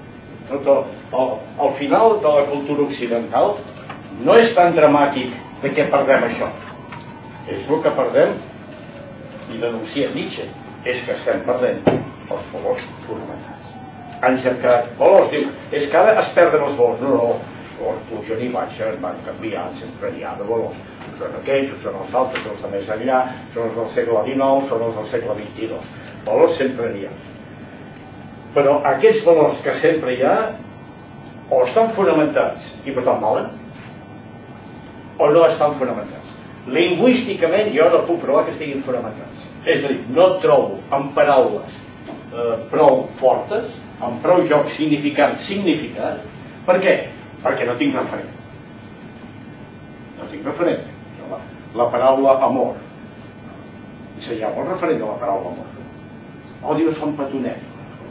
Speaker 1: Al final de la cultura occidental no és tan dramàtic de què perdem això. És el que perdem, i denuncia Nietzsche, és que estem perdent els valors fonamentals. Ens hem quedat valors, diu, és que ara es perden els valors. No, els pugen i baixen, van canviant, sempre n'hi ha de valors. Són aquells, són els altres, són els de més enllà, són els del segle XIX, són els del segle XXII. Valors sempre n'hi ha. Però aquests valors que sempre hi ha o estan fonamentats i per tant valen o no estan fonamentats. Lingüísticament jo no puc provar que estiguin fonamentats. És a dir, no trobo en paraules prou fortes, amb prou joc significat. Per què? Perquè no tinc referent. No tinc referent. La paraula amor. Hi ha molt referent de la paraula amor. Odio son petonet.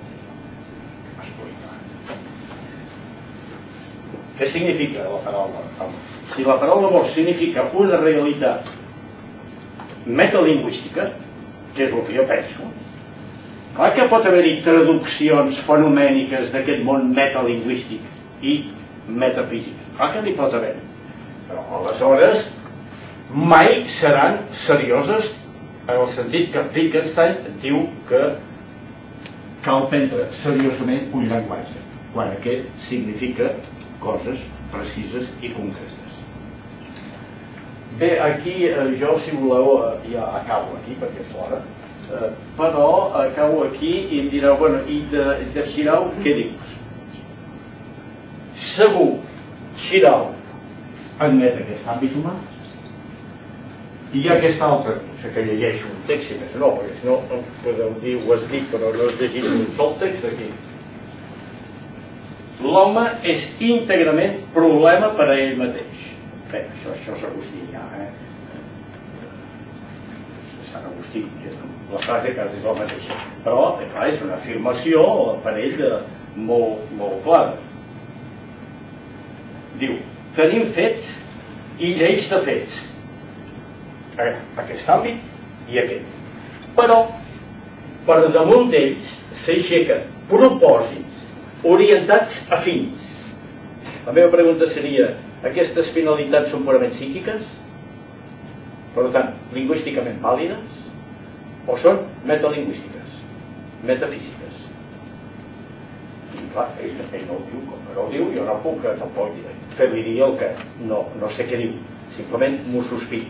Speaker 1: Què significa la paraula amor? Si la paraula amor significa una realitat metalingüística, que és el que jo penso, clar que pot haver-hi traduccions fenomèniques d'aquest món metalingüístic i metafísic. Clar que n'hi pot haver. Però aleshores mai seran serioses en el sentit que Wittgenstein diu que cal prendre seriosament un llenguatge, quan aquest significa coses precises i concretes. Bé, aquí jo, si voleu, ja acabo aquí perquè és l'hora, però acabo aquí i em direu, bueno, i de Xirau què dius? Segur Xirau admet aquest àmbit humà i hi ha aquest altre, que llegeixo un text i més no, perquè si no podeu dir ho has dit però no has llegit un sol text d'aquí. L'home és íntegrament problema per a ell mateix. Bé, això és Agustí ja, Sant Agustí, la frase quasi és la mateixa, però clar, és una afirmació per ell molt clara. Diu, tenim fets i lleis de fets, aquest àmbit i aquest, però per damunt d'ells s'aixequen propòsits orientats a fins. La meva pregunta seria, aquestes finalitats són purament psíquiques? Per tant, lingüísticament vàlides? O són metalingüístiques, metafísiques? I clar, ell no ho diu, com no ho diu, jo no puc tampoc fer-li dir el que no sé què diu, simplement m'ho sospito.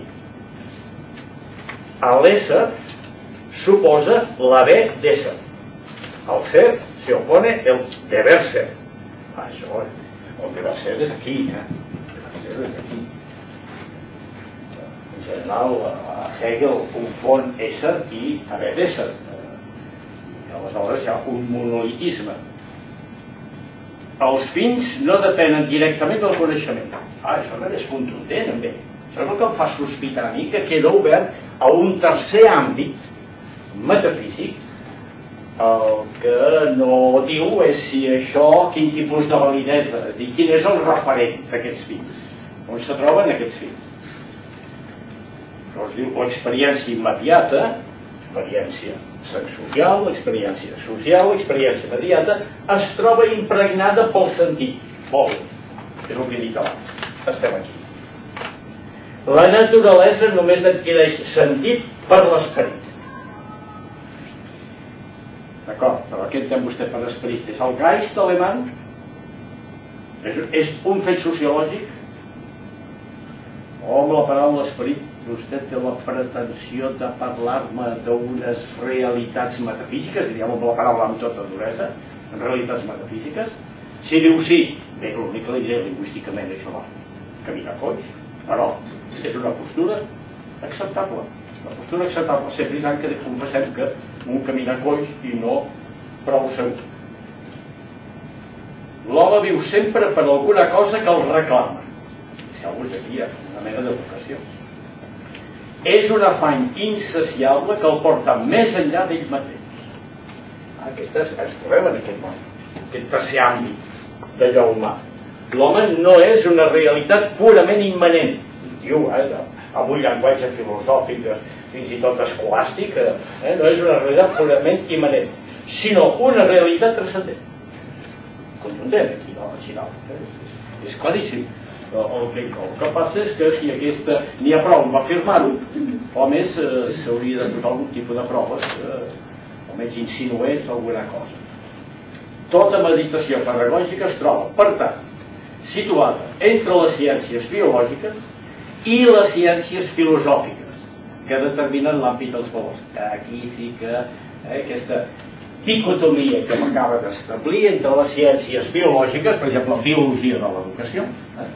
Speaker 1: A l'ésser suposa l'haver d'ésser. Al ser se opone el deber ser. Això, el deber ser és aquí, el deber ser és aquí. En general, Hegel confon ésser i haver d'ésser. I aleshores hi ha un monolitisme. Els fins no depenen directament del coneixement. Això no és contundent, amb ell. Això és el que em fa sospitar a mi que queda obert a un tercer àmbit metafísic. El que no diu és si això, quin tipus de validesa, és a dir, quin és el referent d'aquests fins, on se troben aquests fins. Però es diu l'experiència immediata, experiència sensorial, l'experiència social, l'experiència immediata, es troba impregnada pel sentit. Molt bé, és el que he dit abans, estem aquí. La naturalesa només adquireix sentit per l'esperit. D'acord, però què entén vostè per esperit? És el Geist alemany? És un fet sociològic? O amb la paraula esperit vostè té la pretensió de parlar-me d'unes realitats metafísiques, diríem amb la paraula amb tota duresa, realitats metafísiques? Si diu sí, bé, l'únic que li diré lingüísticament això va caminar coix, però és una postura acceptable. Una postura acceptable, sempre que confessem que un caminar coix i no prou segur. L'home viu sempre per alguna cosa que el reclama. Si algú és aquí, hi ha una mena de vocació. És un afany insaciable que el porta més enllà d'ell mateix. Ens trobem en aquest món, aquest tercer àmbit d'allò humà. L'home no és una realitat purament immanent. Diu, amb un llenguatge filosòfic, fins i tot escolàstic, no és una realitat purament immanent, sinó una realitat transcendent. Contundent, aquí no. És claríssim. El que passa és que si aquesta n'hi ha prou amb afirmar-ho, o més s'hauria de posar algun tipus de proves, o més insinués alguna cosa. Tota meditació pedagògica es troba, per tant, situada entre les ciències biològiques i les ciències filosòfiques, que determinen l'àmbit dels valors. Aquí sí que aquesta dicotomia que m'acaba d'establir entre les ciències biològiques, per exemple, la biologia de l'educació,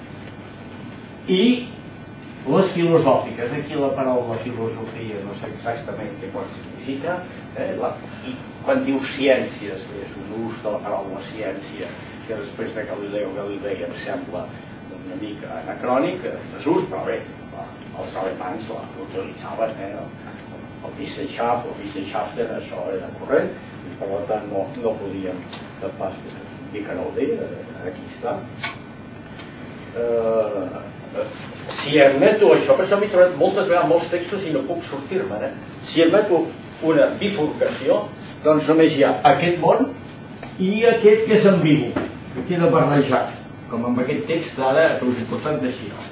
Speaker 1: i les filosòfiques. Aquí la paraula filosofia no sé exactament què pot significar, i quan diu ciències, és un ús de la paraula ciència que després de Galileu Galilei em sembla una mica anacrònic, desús, però bé, els alemanys l'utilitzaven, el Wissenschaft, això era corrent, i per tant no podíem pas dir que no ho deia, aquí està. Si admeto això, per això m'he trobat moltes vegades molts textos i no puc sortir-me, si admeto una bifurcació, doncs només hi ha aquest món i aquest que és ambigu, que queda barrejat, com amb aquest text ara prou important de Xiró.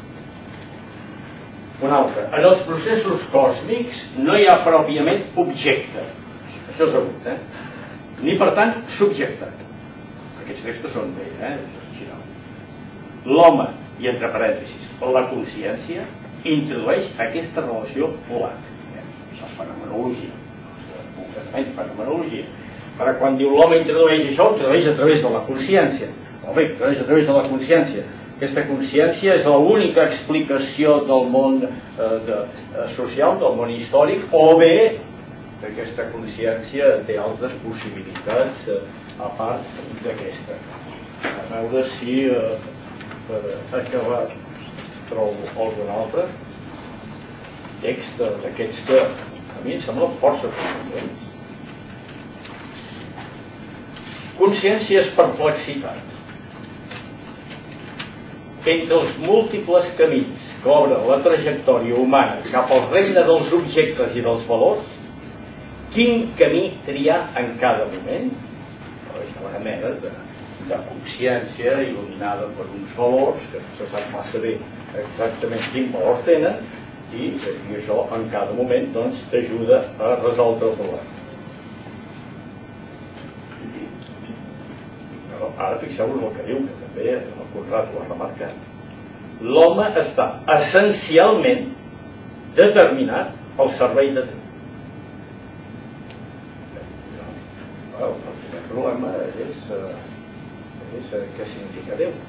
Speaker 1: Un altre, en els processos còsmics no hi ha pròpiament objecte, això és segur, ni per tant subjecte. Aquests textos són bé, això és Xiró. L'home, i entre parèntesis, la consciència, introdueix aquesta relació volant. Això és fenomenologia, concretament fenomenologia. Però quan diu l'home introdueix això, introdueix a través de la consciència. O bé, introdueix a través de la consciència. Aquesta consciència és l'única explicació del món social, del món històric, o bé aquesta consciència té altres possibilitats a part d'aquesta. A veure si per acabar trobo algun altre text d'aquests que a mi em sembla força contundents. Consciència és perplexitat. Entre els múltiples camins que obren la trajectòria humana cap al regne dels objectes i dels valors, quin camí triar en cada moment? És una mena de consciència il·luminada per uns valors que no se sap massa bé exactament quin valor tenen, i això en cada moment doncs t'ajuda a resoldre el problema. Ara fixeu-vos el que diu, que també el Conrad ho ha remarcat. L'home està essencialment determinat al servei de Déu. El primer problema és què significa Déu,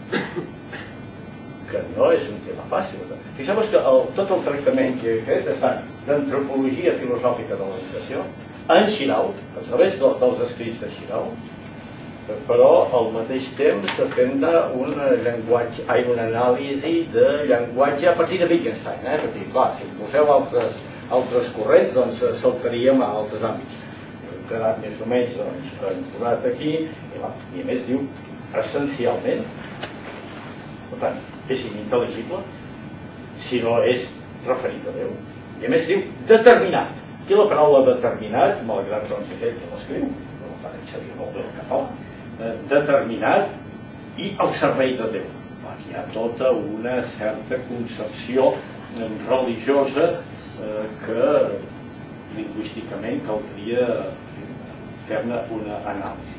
Speaker 1: que no és un tema fàcil. Fixeu-vos que tot el tractament que he fet està d'antropologia filosòfica de l'educació en Xirau, a través dels escrits de Xirau, però al mateix temps fem una anàlisi de llenguatge a partir de Wittgenstein, perquè clar, si poseu altres corrents doncs saltaríem a altres àmbits. Hem quedat més o menys posat aquí, i a més diu essencialment, per tant, és inintel·ligible si no és referit a Déu, i a més diu determinat. Aquí la paraula determinat, malgrat doncs aquest que l'escriu, no fa servir molt bé el català, determinat i al servei de Déu. Aquí hi ha tota una certa concepció religiosa que lingüísticament caldria fer-ne una anàlisi.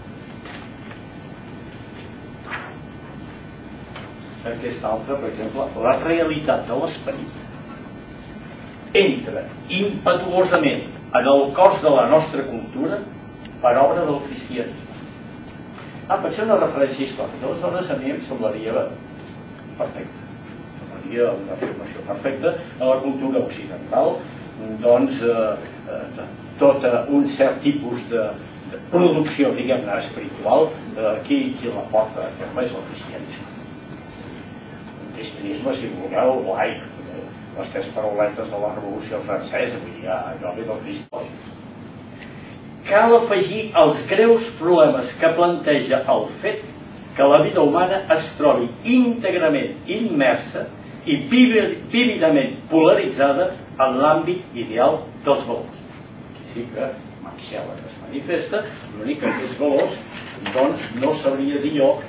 Speaker 1: Aquesta altra, per exemple, la realitat de l'esperit entra impetuosament en el cos de la nostra cultura per obra del cristianisme. Per ser una referència històrica, aleshores a mi em semblaria perfecta. Semblaria una afirmació perfecta a la cultura occidental, doncs tot un cert tipus de producció, diguem-ne, espiritual, qui la porta a terme és el cristianisme. El cristianisme, si vulgueu, laic, les tres parauletes de la Revolució Francesa, vull dir, allò ve del cristianisme. Cal afegir els greus problemes que planteja el fet que la vida humana es trobi íntegrament immersa i vívidament polaritzada en l'àmbit ideal dels valors. Sí que Maxwell es manifesta, l'únic que aquests valors doncs no sabria dir jo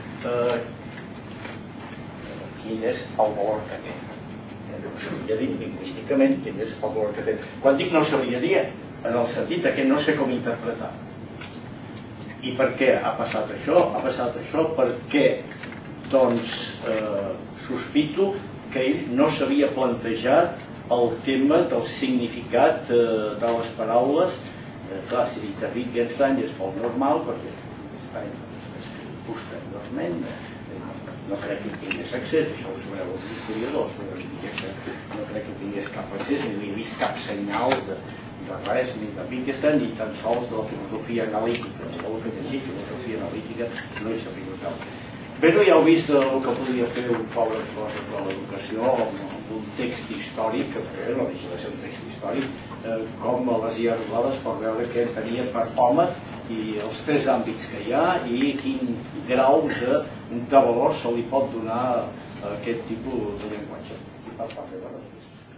Speaker 1: quin és el valor que té. No sabria dir lingüísticament quin és el valor que té. Quan dic no sabria dir, en el sentit que no sé com interpretar. I per què ha passat això? Ha passat això perquè doncs sospito que ell no s'havia plantejat el tema del significat de les paraules. Clar, si dic que Wittgenstein és molt normal, perquè Wittgenstein escrit posteriorment, no crec que tingués accés, això ho sabreu els historiadors, no crec que tingués cap accés, ni he vist cap senyal de res, ni de Wittgenstein, ni tan sols de la filosofia analítica. El que he dit, filosofia analítica, no he sabut tal. Bé, no ja heu vist el que podria fer un pobre filòsof de l'educació amb un text històric, que no deixa de ser un text històric, com les hi ha arreglades per veure què tenia per home i els tres àmbits que hi ha i quin grau de valor se li pot donar a aquest tipus de llenguatge. I per part de les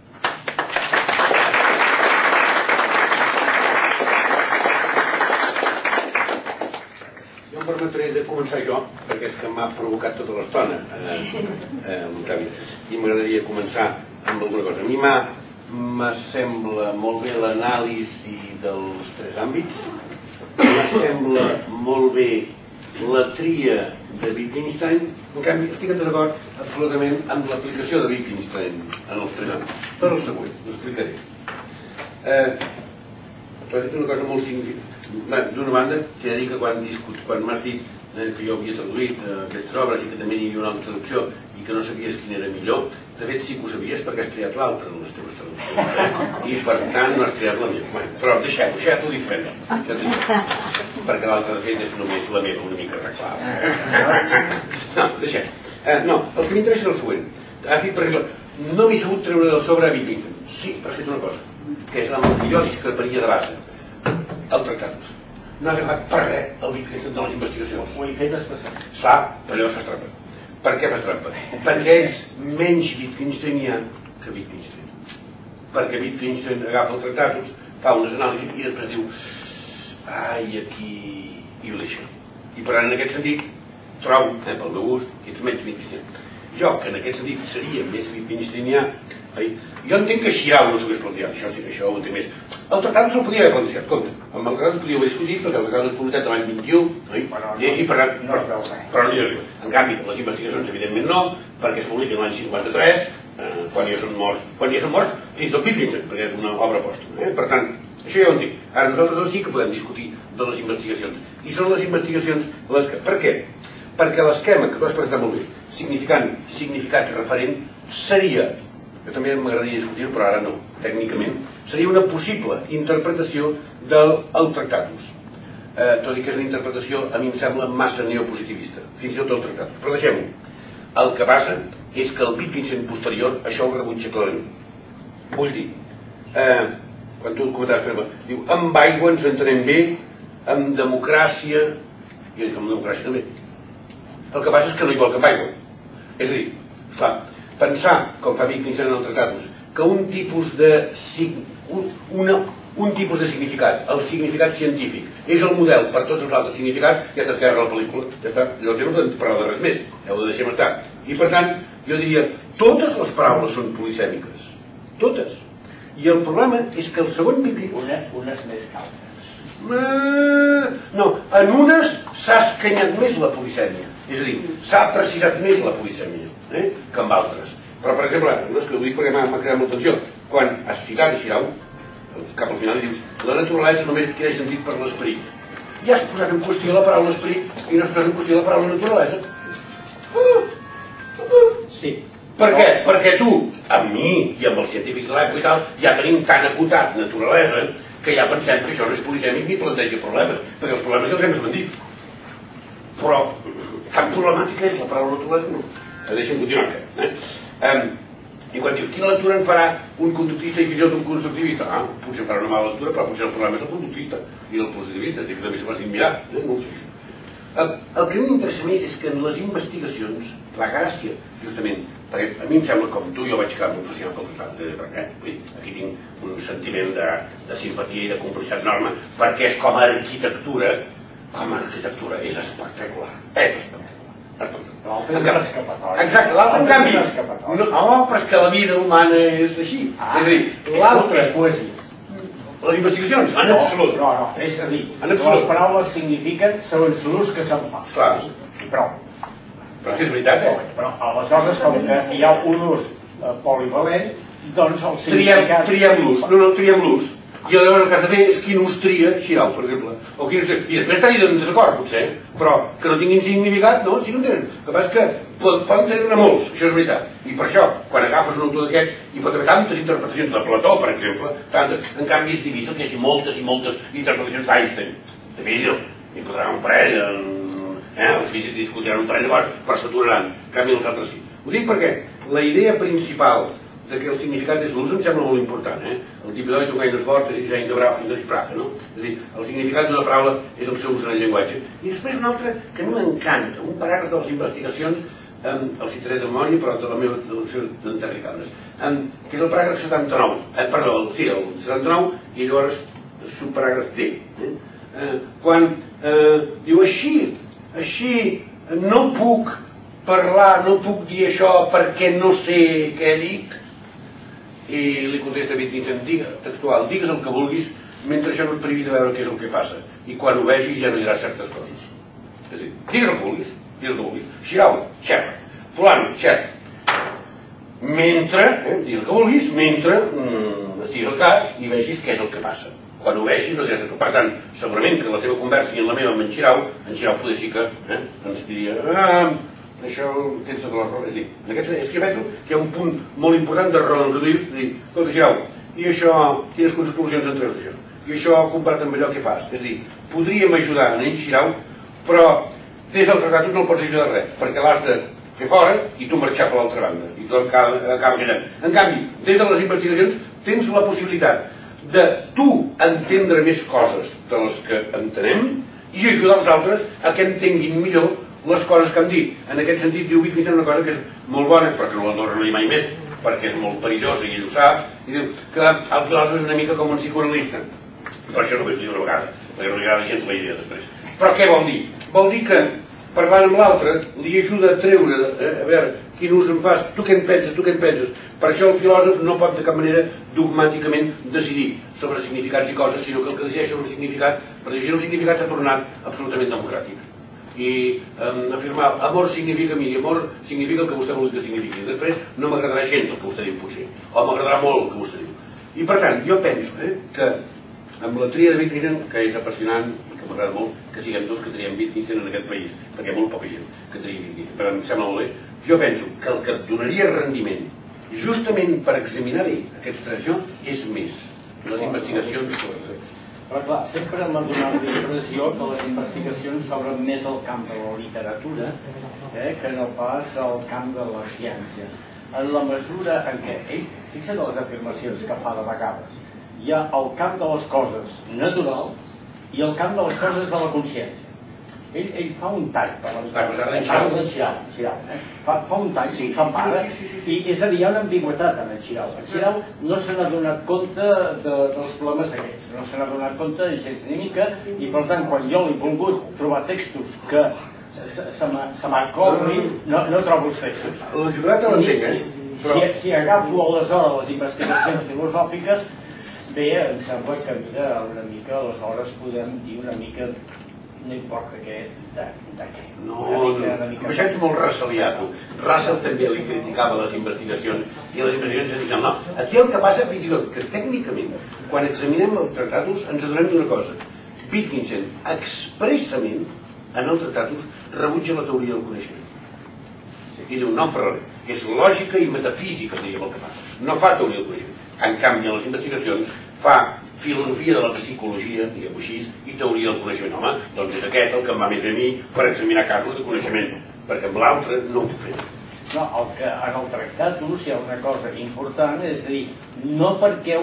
Speaker 2: em permetré de començar jo, perquè és que m'ha provocat tota l'estona, i m'agradaria començar amb alguna cosa. A mi m'assembla molt bé l'anàlisi dels tres àmbits, m'assembla molt bé la tria de Wittgenstein, en canvi estic en desacord absolutament amb l'aplicació de Wittgenstein en els tres àmbits. Per el següent, l'explicaré. Tu has dit una cosa molt significativa. D'una banda, t'he de dir que quan m'has dit que jo havia traduït aquestes obres i que també hi havia una altra traducció i que no sabies quina era millor, de fet sí que ho sabies perquè has triat l'altra en les teves traduccions i per tant no has triat la meva. Però deixem-ho diferent, perquè l'altra de fet és només la meva una mica arreglada. No, deixem. No, el que m'interessa és el següent. Has dit, per exemple, no m'he sabut treure del sobre a Wittgenstein. Sí, però has fet una cosa, que és la millor discreparia de base. El tractat-nos. No has agafat per res el Wittgenstein de les investigacions.
Speaker 1: Ho he fet especialment.
Speaker 2: Clar, però llavors fas trampa. Per què fas trampa? Perquè ets menys Wittgensteinià que Wittgenstein. Perquè Wittgenstein agafa el tractat-nos, fa unes anàlisis i després diu ai, aquí... i ho deixa. I per tant, en aquest sentit, trobo, pel meu gust, que ets menys Wittgensteinià. Jo, que en aquest sentit seria més Wittgensteinià, jo entenc que Xiao no s'ho hagués plantejat, això sí que això ho entenc més. El tractat no s'ho podia haver plantejat, compte, amb el tractat es podia haver discutit perquè el tractat és publicat l'any 21, i per tant, però no hi arriba. En canvi, les investigacions evidentment no, perquè es publiquen l'any 53, quan ja són morts, fins i tot Wittgenstein, perquè és una obra pòstuma. Per tant, això ja ho entenc. Ara nosaltres sí que podem discutir de les investigacions. I són les investigacions les que... Per què? Perquè l'esquema que tu has presentat molt bé, significat referent, seria, que també m'agradaria discutir, però ara no, tècnicament, seria una possible interpretació del tractatus. Tot i que és una interpretació, a mi em sembla massa neopositivista, fins i tot el tractatus. Però deixem-ho. El que passa és que el Wittgenstein posterior això ho rebutja clarament. Vull dir, quan tu comentaves, diu, amb aigua ens entenem bé, amb democràcia, jo dic, amb democràcia també. El que passa és que no hi vol cap aigua. És a dir, clar, pensar, com fa Wittgenstein en el tractatus, que un tipus de significat, el significat científic, és el model per tots els altres significats, ja t'esquerra la pel·lícula, ja està. Llavors ja no podem parlar de res més, ja ho deixem estar. I per tant, Jo diria, totes les paraules són polisèmiques. Totes. I el problema és que el segon Vic...
Speaker 1: Unes més que altres.
Speaker 2: No, en unes s'ha escanyat més la polisèmia. És a dir, s'ha precisat més la polisèmia que en altres. Però, per exemple, no és que ho dic perquè m'ha creat molta atenció. Quan has ficat a Xirau, cap al final dius, la naturalesa només adquireix sentit per l'esperit. Ja has posat en qüestió la paraula esperit i no has posat en qüestió la paraula naturalesa.
Speaker 1: Sí.
Speaker 2: Per què? Perquè tu, amb mi i amb els científics de l'època i tal, ja tenim tan acotat naturalesa que ja pensem que això no és polisèmic ni planteja problemes, perquè els problemes ja els hem esbandit. Però tan problemàtica és la paraula naturalesa, no. Deixa'm continuar. I quan dius, quina lectura en farà un conductista i fins i tot un constructivista? Potser farà una mala lectura, però potser el problema és el conductista i el positivista, que també s'ho vas mirar, no ho sé. El que m'interessa més és que en les investigacions, la gràcia, justament, perquè a mi em sembla com tu, jo vaig quedar molt fascinat pel tractat, aquí tinc un sentiment de simpatia i de complicitat enorme, perquè és com a arquitectura és espectacular, Exacte, en canvi, però és que la vida humana és així. És a dir,
Speaker 1: l'altre és poesia.
Speaker 2: Les investigacions, en absolut.
Speaker 1: No, és a dir, les paraules signifiquen segons l'ús que se'n fa.
Speaker 2: Clar.
Speaker 1: I prou.
Speaker 2: Però és veritat,
Speaker 1: Però aleshores, com que hi ha un ús polivalent, doncs el significat...
Speaker 2: Triem l'ús, triem l'ús. I llavors el que has de fer és quin ús tria Xirau, per exemple. I després estar-hi en desacord, potser, però que no tinguin significat, no, si no en tenen. El que passa és que poden tenir-ne molts, això és veritat. I per això, quan agafes un autor d'aquests, hi pot haver tantes interpretacions de Plató, per exemple, tantes. En canvi, és difícil que hi hagi moltes i moltes interpretacions d'Einstein. Difícil. Hi podrà un parell, els físics discutiran un parell de coses, però s'aturaran. En canvi, els altres sí. Ho dic perquè la idea principal de que el significat és l'ús em sembla molt important. El tipidoi tu gaires fortes i gent de brau fins a disprata, no? És a dir, el significat d'una paraula és el seu ús en el llenguatge. I després un altre que no m'encanta, un paràgraf de les investigacions, el citaré de memòria, però de la meva traducció d'Enterricades, que és el paràgraf 79, el 79, i llavors el subparàgraf D. Quan diu així no puc parlar, no puc dir això perquè no sé què dic, i li contesta Wittgenstein, textual, digues el que vulguis mentre això no et privi de veure què és el que passa, i quan ho vegis ja no diràs certes coses. És a dir, digues el que vulguis, Xirau, xerra, fulano, xerra, mentre, digues el que vulguis, mentre estiguis al cas i vegis què és el que passa. Quan ho vegis no diràs que, per tant, segurament que la teva conversa i en la meva amb en Xirau poder sí que ens diria això tens tota la raó. És que penso que hi ha un punt molt important de raó que tu dius, de dir, escolta, Xirau, i això, quines conclusions en treus d'això? I això comparat amb allò que fas. És a dir, podríem ajudar en Xirau, però des dels tractatus no el pots ajudar res, perquè l'has de fer fora i tu marxar per l'altra banda. I tu acaba quedant. En canvi, des de les investigacions tens la possibilitat de tu entendre més coses de les que entenem i ajudar els altres a que entenguin millor les coses que han dit. En aquest sentit diu Wittgenstein una cosa que és molt bona, però que no la torno a dir mai més, perquè és molt perillosa i ell ho sap, i diu que el filòsof és una mica com un psicoanalista. Per això només ho diu una vegada, perquè no li agrada gens la idea després. Però què vol dir? Vol dir que, parlant amb l'altre, li ajuda a treure, a veure, quin ús en fas, tu què en penses, Per això el filòsof no pot de cap manera dogmàticament decidir sobre significats i coses, sinó que el que decideix sobre un significat, per decidir un significat s'ha tornat absolutament democràtic. I afirmar amor significa mi, amor significa el que vostè vulgui que signifiqui. Després no m'agradarà gens el que vostè diu, potser, o m'agradarà molt el que vostè diu. I per tant, jo penso que amb la tria de Wittgenstein, que és apassionant i que m'agrada molt, que siguem dos que triem Wittgenstein en aquest país, perquè hi ha molt poca gent que tria Wittgenstein, però em sembla molt bé. Jo penso que el que et donaria rendiment, justament per examinar bé aquesta tradició, és més les investigacions.
Speaker 1: Però clar, sempre m'ha donat la impressió que les investigacions s'obren més al camp de la literatura que no pas al camp de la ciència. En la mesura en què, fixa't les afirmacions que fa de vegades, hi ha el camp de les coses naturals i el camp de les coses de la consciència. Ell fa un tall per la literatura. Fa un tall, s'empara, i és a dir, hi ha una ambigüetat en el Xirau. El Xirau no se n'ha donat compte dels problemes aquests, no se n'ha donat compte gens ni mica, i per tant, quan jo l'he volgut trobar textos que se m'acobri, no trobo els textos.
Speaker 2: La jugada l'entenc,
Speaker 1: Si agafo aleshores les investigacions filosòfiques, bé, em sembla que una mica aleshores podem dir una mica, no importa què, de què.
Speaker 2: No, això és molt russelià, tu. Russell també li criticava les investigacions i les investigacions diuen, no, aquí el que passa fins i tot que tècnicament, quan examinem els tractatus, ens adonem d'una cosa. Wittgenstein expressament en el tractatus rebutja la teoria del coneixement. I diu, no en parlaré. És lògica i metafísica, diríem el que fa. No fa teoria del coneixement. En canvi, en les investigacions fa filosofia de la psicologia, diguem-ho així, i teoria del coneixement. Home, doncs és aquest el que em va més a mi per examinar casos de coneixement, perquè amb l'altre no ho puc fer.
Speaker 1: No, en el tractatus hi ha una cosa important, és a dir, no perquè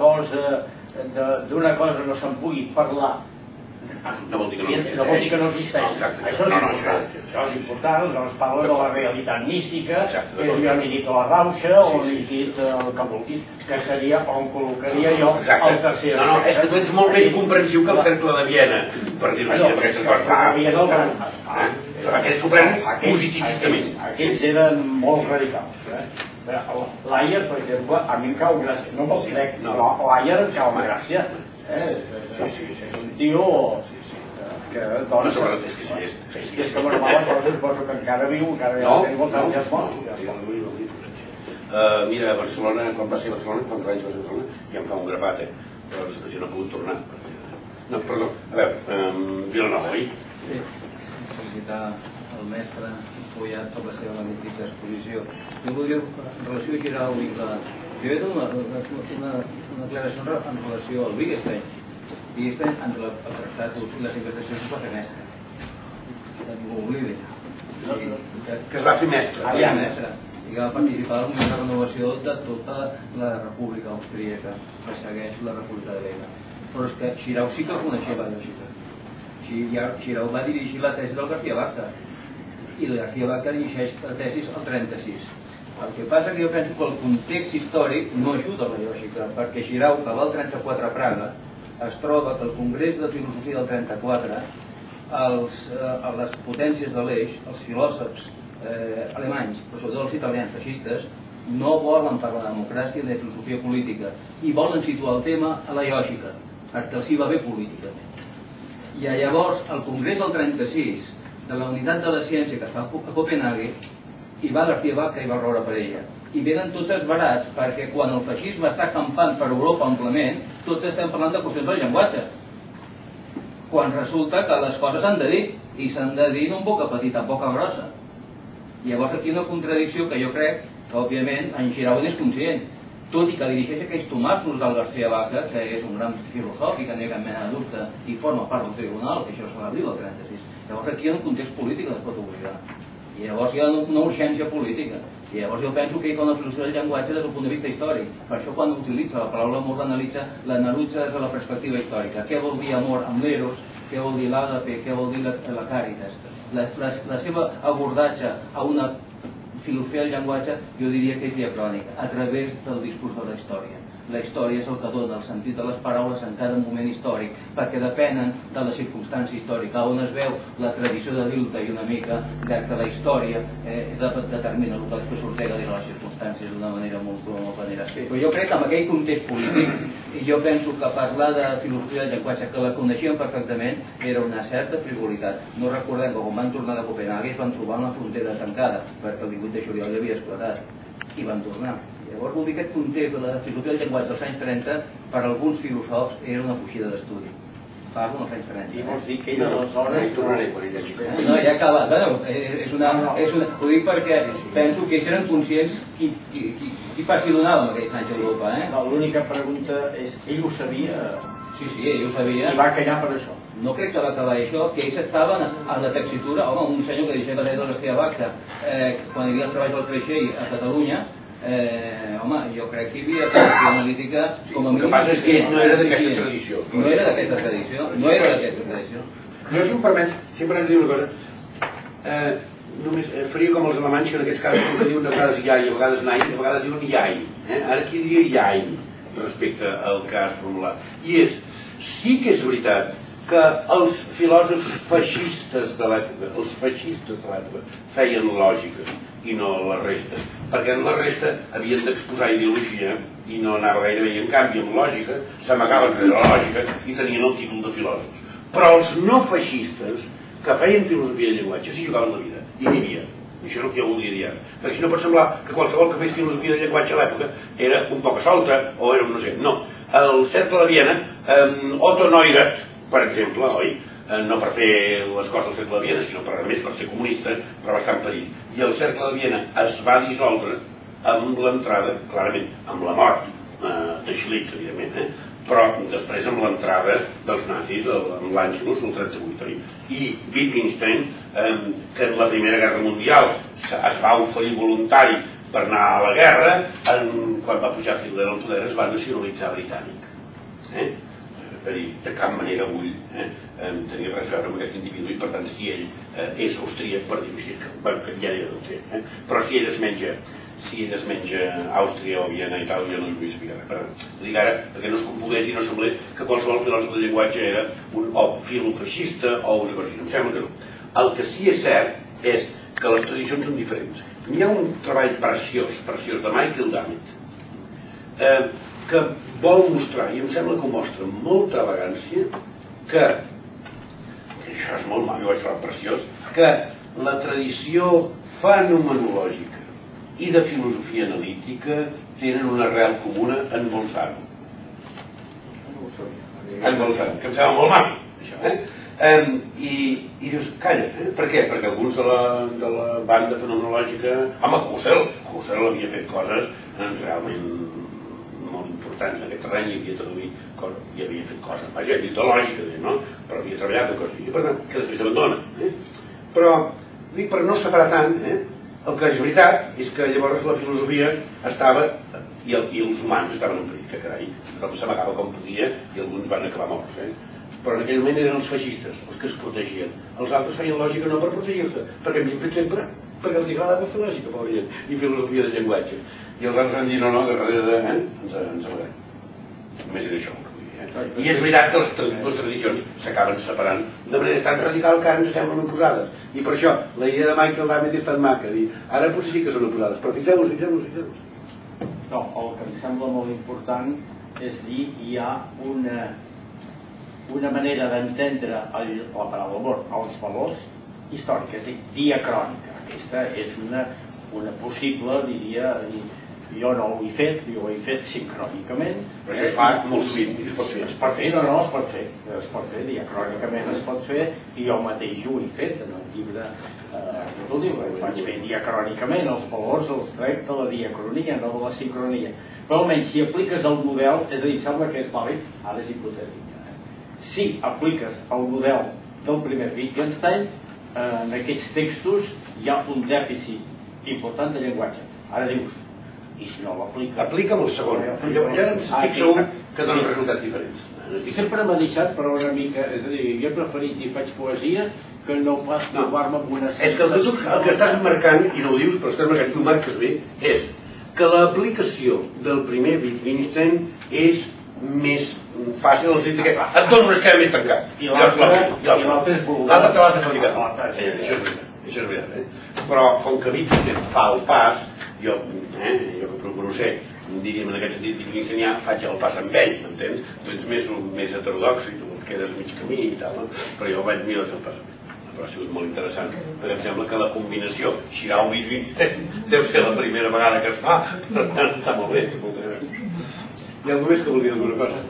Speaker 1: d'una cosa no se'n pugui parlar,
Speaker 2: no vol dir que no existeix.
Speaker 1: No vol dir que no existeix. Això és important, doncs parla de la realitat mística, que jo n'he dit la Rauxa o n'he dit el que vulguis, que seria on col·locaria jo el tercer.
Speaker 2: No, és que tu ets molt més comprensiu que el cercle de Viena, per dir-ho així, amb aquestes coses. Aquest suprem positivistament.
Speaker 1: Aquells eren molt radicals. L'Ayer, per exemple, a mi em cau gràcia, no me'ls crec, però l'Ayer em cau gràcia. És un tio que
Speaker 2: no, sobretot és que sí,
Speaker 1: és que una mala cosa suposo que encara viu, encara ja es mort.
Speaker 2: Mira, a Barcelona, quan va ser a Barcelona, fa uns anys va ser a Barcelona, ja em fa un grapat, però jo no he pogut tornar. No, perdó, a veure, Vilanova, oi?
Speaker 3: Sí, felicitar el mestre Follat per la seva magnífica exposició. Jo voldria, en relació a Giral i la... Jo he fet una declaració en relació al Wittgenstein. Wittgenstein, entre el tractat i les investigacions, va fer mestre. Ho oblidi.
Speaker 2: Que es va fer mestre.
Speaker 3: Ja, mestre. I va participar en la renovació de tota la República Austríaca, que segueix la República de Viena. Però és que Xirau sí que el coneixia la lògica. Xirau va dirigir la tesi del García Vaca, i el García Vaca dirigeix la tesi al 36. El que passa que jo penso que el context històric no ajuda a la lògica, perquè Xirau, que va al 34 a Praga, es troba que el Congrés de Filosofia del 34, les potències de l'eix, els filòsofs alemanys, però sobretot els italians feixistes, no volen parlar de democràcia ni de filosofia política, i volen situar el tema a la lògica, perquè els hi va bé políticament. I llavors, el Congrés del 36, de la Unitat de la Ciència que es fa a Copenhague, hi va García Vaca i va roure per ella. I venen tots esbarats perquè quan el feixisme està campant per Europa amplament, tots estem parlant de qüestions del llenguatge. Quan resulta que les coses s'han de dir, i s'han de dir no en boca petita, en boca grossa. Llavors aquí una contradicció que jo crec que òbviament en Xirau n'és conscient, tot i que dirigeix aquells tomassos del García Vaca, que és un gran filòsof i que no hi ha cap mena de dubte, i forma part del tribunal, que això és l'abril del 36. Llavors aquí hi ha un context polític que es pot obligar. I llavors hi ha una urgència política. I llavors jo penso que hi fa una filosofia del llenguatge des del punt de vista històric. Per això quan utilitza la paraula amor l'analitza des de la perspectiva històrica. Què vol dir amor amb l'eros, què vol dir l'àgape, què vol dir la càritas. La seva abordatge a una filosofia del llenguatge jo diria que és diacrònica, a través del discurs de la història. La història és el que dona el sentit de les paraules en cada moment històric, perquè depenen de la circumstància històrica, on es veu la tradició de Dilta i una mica que la història determina el que després s'ortega de les circumstàncies d'una manera molt planera. Però jo crec que en aquell context polític, jo penso que parlar de filosofia del llenguatge, que la coneixien perfectament, era una certa frivolitat. No recordem que quan van tornar de Copenhague es van trobar una frontera tancada, perquè el 18 de juliol ja havia esclatat, i van tornar. Llavors vol dir que aquest context de la filosofia del llenguatge dels anys 30 per alguns filòsofs era una fugida d'estudi. Parlo dels anys 30.
Speaker 1: I vols dir que ell aleshores...
Speaker 2: tornaré quan ell hagi acabat.
Speaker 3: No, ja ha acabat. Bueno, ho dic perquè penso que ells eren conscients qui passi donava en aquells anys a Europa.
Speaker 1: L'única pregunta és, ell ho sabia?
Speaker 3: Sí, ell ho sabia.
Speaker 1: I va callar per això?
Speaker 3: No crec que va acabar això, que ells estaven a la textura. Home, un senyor que deixava de la García Vaca quan hi havia els treballs del Creixell a Catalunya, home, jo crec que hi havia qüestió analítica com a mínim...
Speaker 2: El que passa és que ell no era d'aquesta tradició.
Speaker 3: No era d'aquesta tradició.
Speaker 2: Jo, si em permets, sempre ens diu una cosa. Només faria com els alemanys, que en aquests casos que diuen a vegades iai, a vegades nai, a vegades diuen iai. Ara aquí diria iai, respecte al que has formulat. I és, sí que és veritat que els filòsofs feixistes de l'època, feien lògica i no la resta, perquè en la resta havien d'exposar ideologia i no anava gaire bé, i en canvi amb lògica s'amagaven de la lògica i tenien el títol de filòsofs. Però els no feixistes que feien filosofia de llenguatge s'hi jugaven la vida, i vivien. Això és el que jo voldria dir ara. Perquè si no pot semblar que qualsevol que fes filosofia de llenguatge a l'època era un poc solta o era un no sé. No. El Cercle de Viena, Otto Neurath, per exemple, oi? No per fer les coses del Cercle de Viena, sinó per més per ser comunista, però va estar en perill. I el Cercle de Viena es va dissoldre amb l'entrada, clarament, amb la mort de Schlick, evidentment, però després amb l'entrada dels nazis, amb l'Anschluss, el 38. I Wittgenstein, que en la Primera Guerra Mundial es va oferir voluntari per anar a la guerra, quan va pujar Hitler al poder es va nacionalitzar britànic. És a dir, de cap manera vull tenir res a veure amb aquest individu i per tant si ell és austríac per dir-ho així, que ja deu ser, però si ell es menja Àustria o Viena i tal, jo no hi vull saber res. Ho dic ara perquè no es confongués i no semblés que qualsevol filòsof de llenguatge era un filofeixista o una cosa així. Em sembla que no. El que sí és cert és que les tradicions són diferents. Hi ha un treball preciós de Michael Dummett, que vol mostrar, i em sembla que ho mostra amb molta elegància, que això és molt mal, jo vaig trobar preciós, que la tradició fenomenològica i de filosofia analítica tenen una arrel comuna en Bolzano. En Bolzano, que em sembla molt maco, això, i dius, calla, per què? Perquè alguns de la banda fenomenològica... Home, Husserl havia fet coses realment molt importants en aquest terreny, i havia traduït coses, i havia fet coses, vaja, dit de lògica, no? Però havia treballat en coses, i per tant, que després abandona. Però, dic, per no separar tant, el que és veritat és que llavors la filosofia estava, i els humans estaven en perill, que carai, tothom s'amagava com podia, i alguns van acabar morts, però en aquell moment eren els feixistes els que es protegien. Els altres feien lògica no per protegir-se, perquè havien fet sempre, perquè els agradava fer lògica, pobra gent, i filosofia de llenguatge. I els altres van dir, no, que darrere ens amaguem. Només era això el que vull dir. I és veritat que les dues tradicions s'acaben separant de manera tan radical que ara ens semblen oposades. I per això, la idea de Michael Dummett és tan maca, dir, ara potser sí que són oposades, però fixeu-vos.
Speaker 1: No, el que em sembla molt important és dir que hi ha una manera d'entendre la paraula amor, els valors històrics, és a dir, diacrònica. Aquesta és una possible, diria, jo no ho he fet, jo ho he fet sincrònicament.
Speaker 2: Però això es fa molt sovint, i es pot fer.
Speaker 1: Es pot fer, es pot fer, diacrònicament es pot fer, i jo mateix ho he fet en el llibre, ho vaig fer diacrònicament, els valors els trec de la diacronia, no de la sincronia. Però almenys si apliques el model, és a dir, sembla que és vàlid, ara és hipotètic. Si apliques el model del primer Wittgenstein, en aquests textos hi ha un dèficit important de llenguatge. Ara dius, i si no l'aplica...
Speaker 2: Aplica'm el segon. Llavors estic segur que donen resultats diferents.
Speaker 1: Sempre m'ha deixat però una mica... És a dir, jo he preferit i faig poesia que no pas trobar-me amb una...
Speaker 2: És que el que estàs marcant, i no ho dius, però estàs marcant, i ho marques bé, és que l'aplicació del primer Wittgenstein és més fàcil en el sentit que et dona un esquema més tancat.
Speaker 1: I l'altre és vulgar.
Speaker 2: L'altre te l'has de fabricar. Això és veritat. Però com que Wittgenstein fa el pas, jo que procuro ser, diríem en aquest sentit wittgensteinià, faig el pas amb ell, m'entens? Tu ets més heterodox i tu et quedes a mig camí i tal, però jo vaig mirar fer el pas amb ell. Però ha sigut molt interessant, perquè em sembla que la combinació Xirau i Wittgenstein deu ser la primera vegada que es fa, per tant està molt bé. Hi ha algú més que volia dir alguna cosa?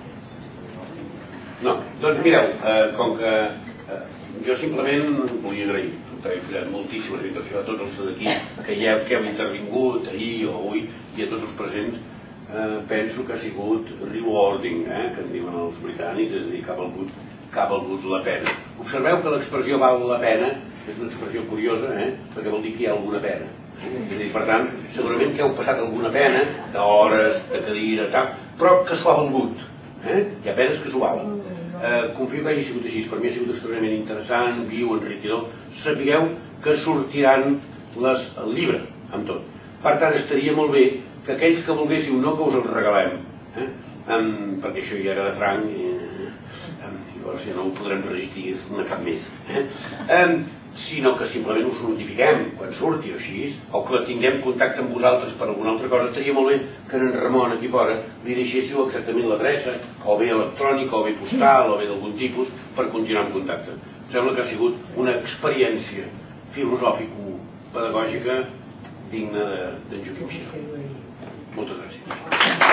Speaker 2: No, doncs mireu, com que jo simplement volia agrair, he fet moltíssimes invitacions a tots els d'aquí que heu intervingut ahir o avui i a tots els presents, penso que ha sigut rewarding, que en diuen els britànics, és a dir, que ha valgut la pena. Observeu que l'expressió val la pena és una expressió curiosa, perquè vol dir que hi ha alguna pena. És a dir, per tant, segurament que heu passat alguna pena, d'hores, de cadira, tal, però que s'ho ha valgut. Hi ha penes que s'ho valen. Confio que hagi sigut així. Per mi ha sigut extremadament interessant, viu, enriquidor. Sapigueu que sortiran el llibre, amb tot. Per tant, estaria molt bé que aquells que volguéssiu, no que us el regalem, perquè això ja era de franc, llavors ja no ho podrem resistir una cap més, sinó que simplement us notifiquem quan surti o així, o que tinguem contacte amb vosaltres per alguna altra cosa. Estaria molt bé que en Ramon aquí fora li deixéssiu exactament l'adreça, o bé electrònica, o bé postal, o bé d'algun tipus, per continuar en contacte. Em sembla que ha sigut una experiència filosòfico-pedagògica digna d'en Joaquim Xiró. Moltes gràcies.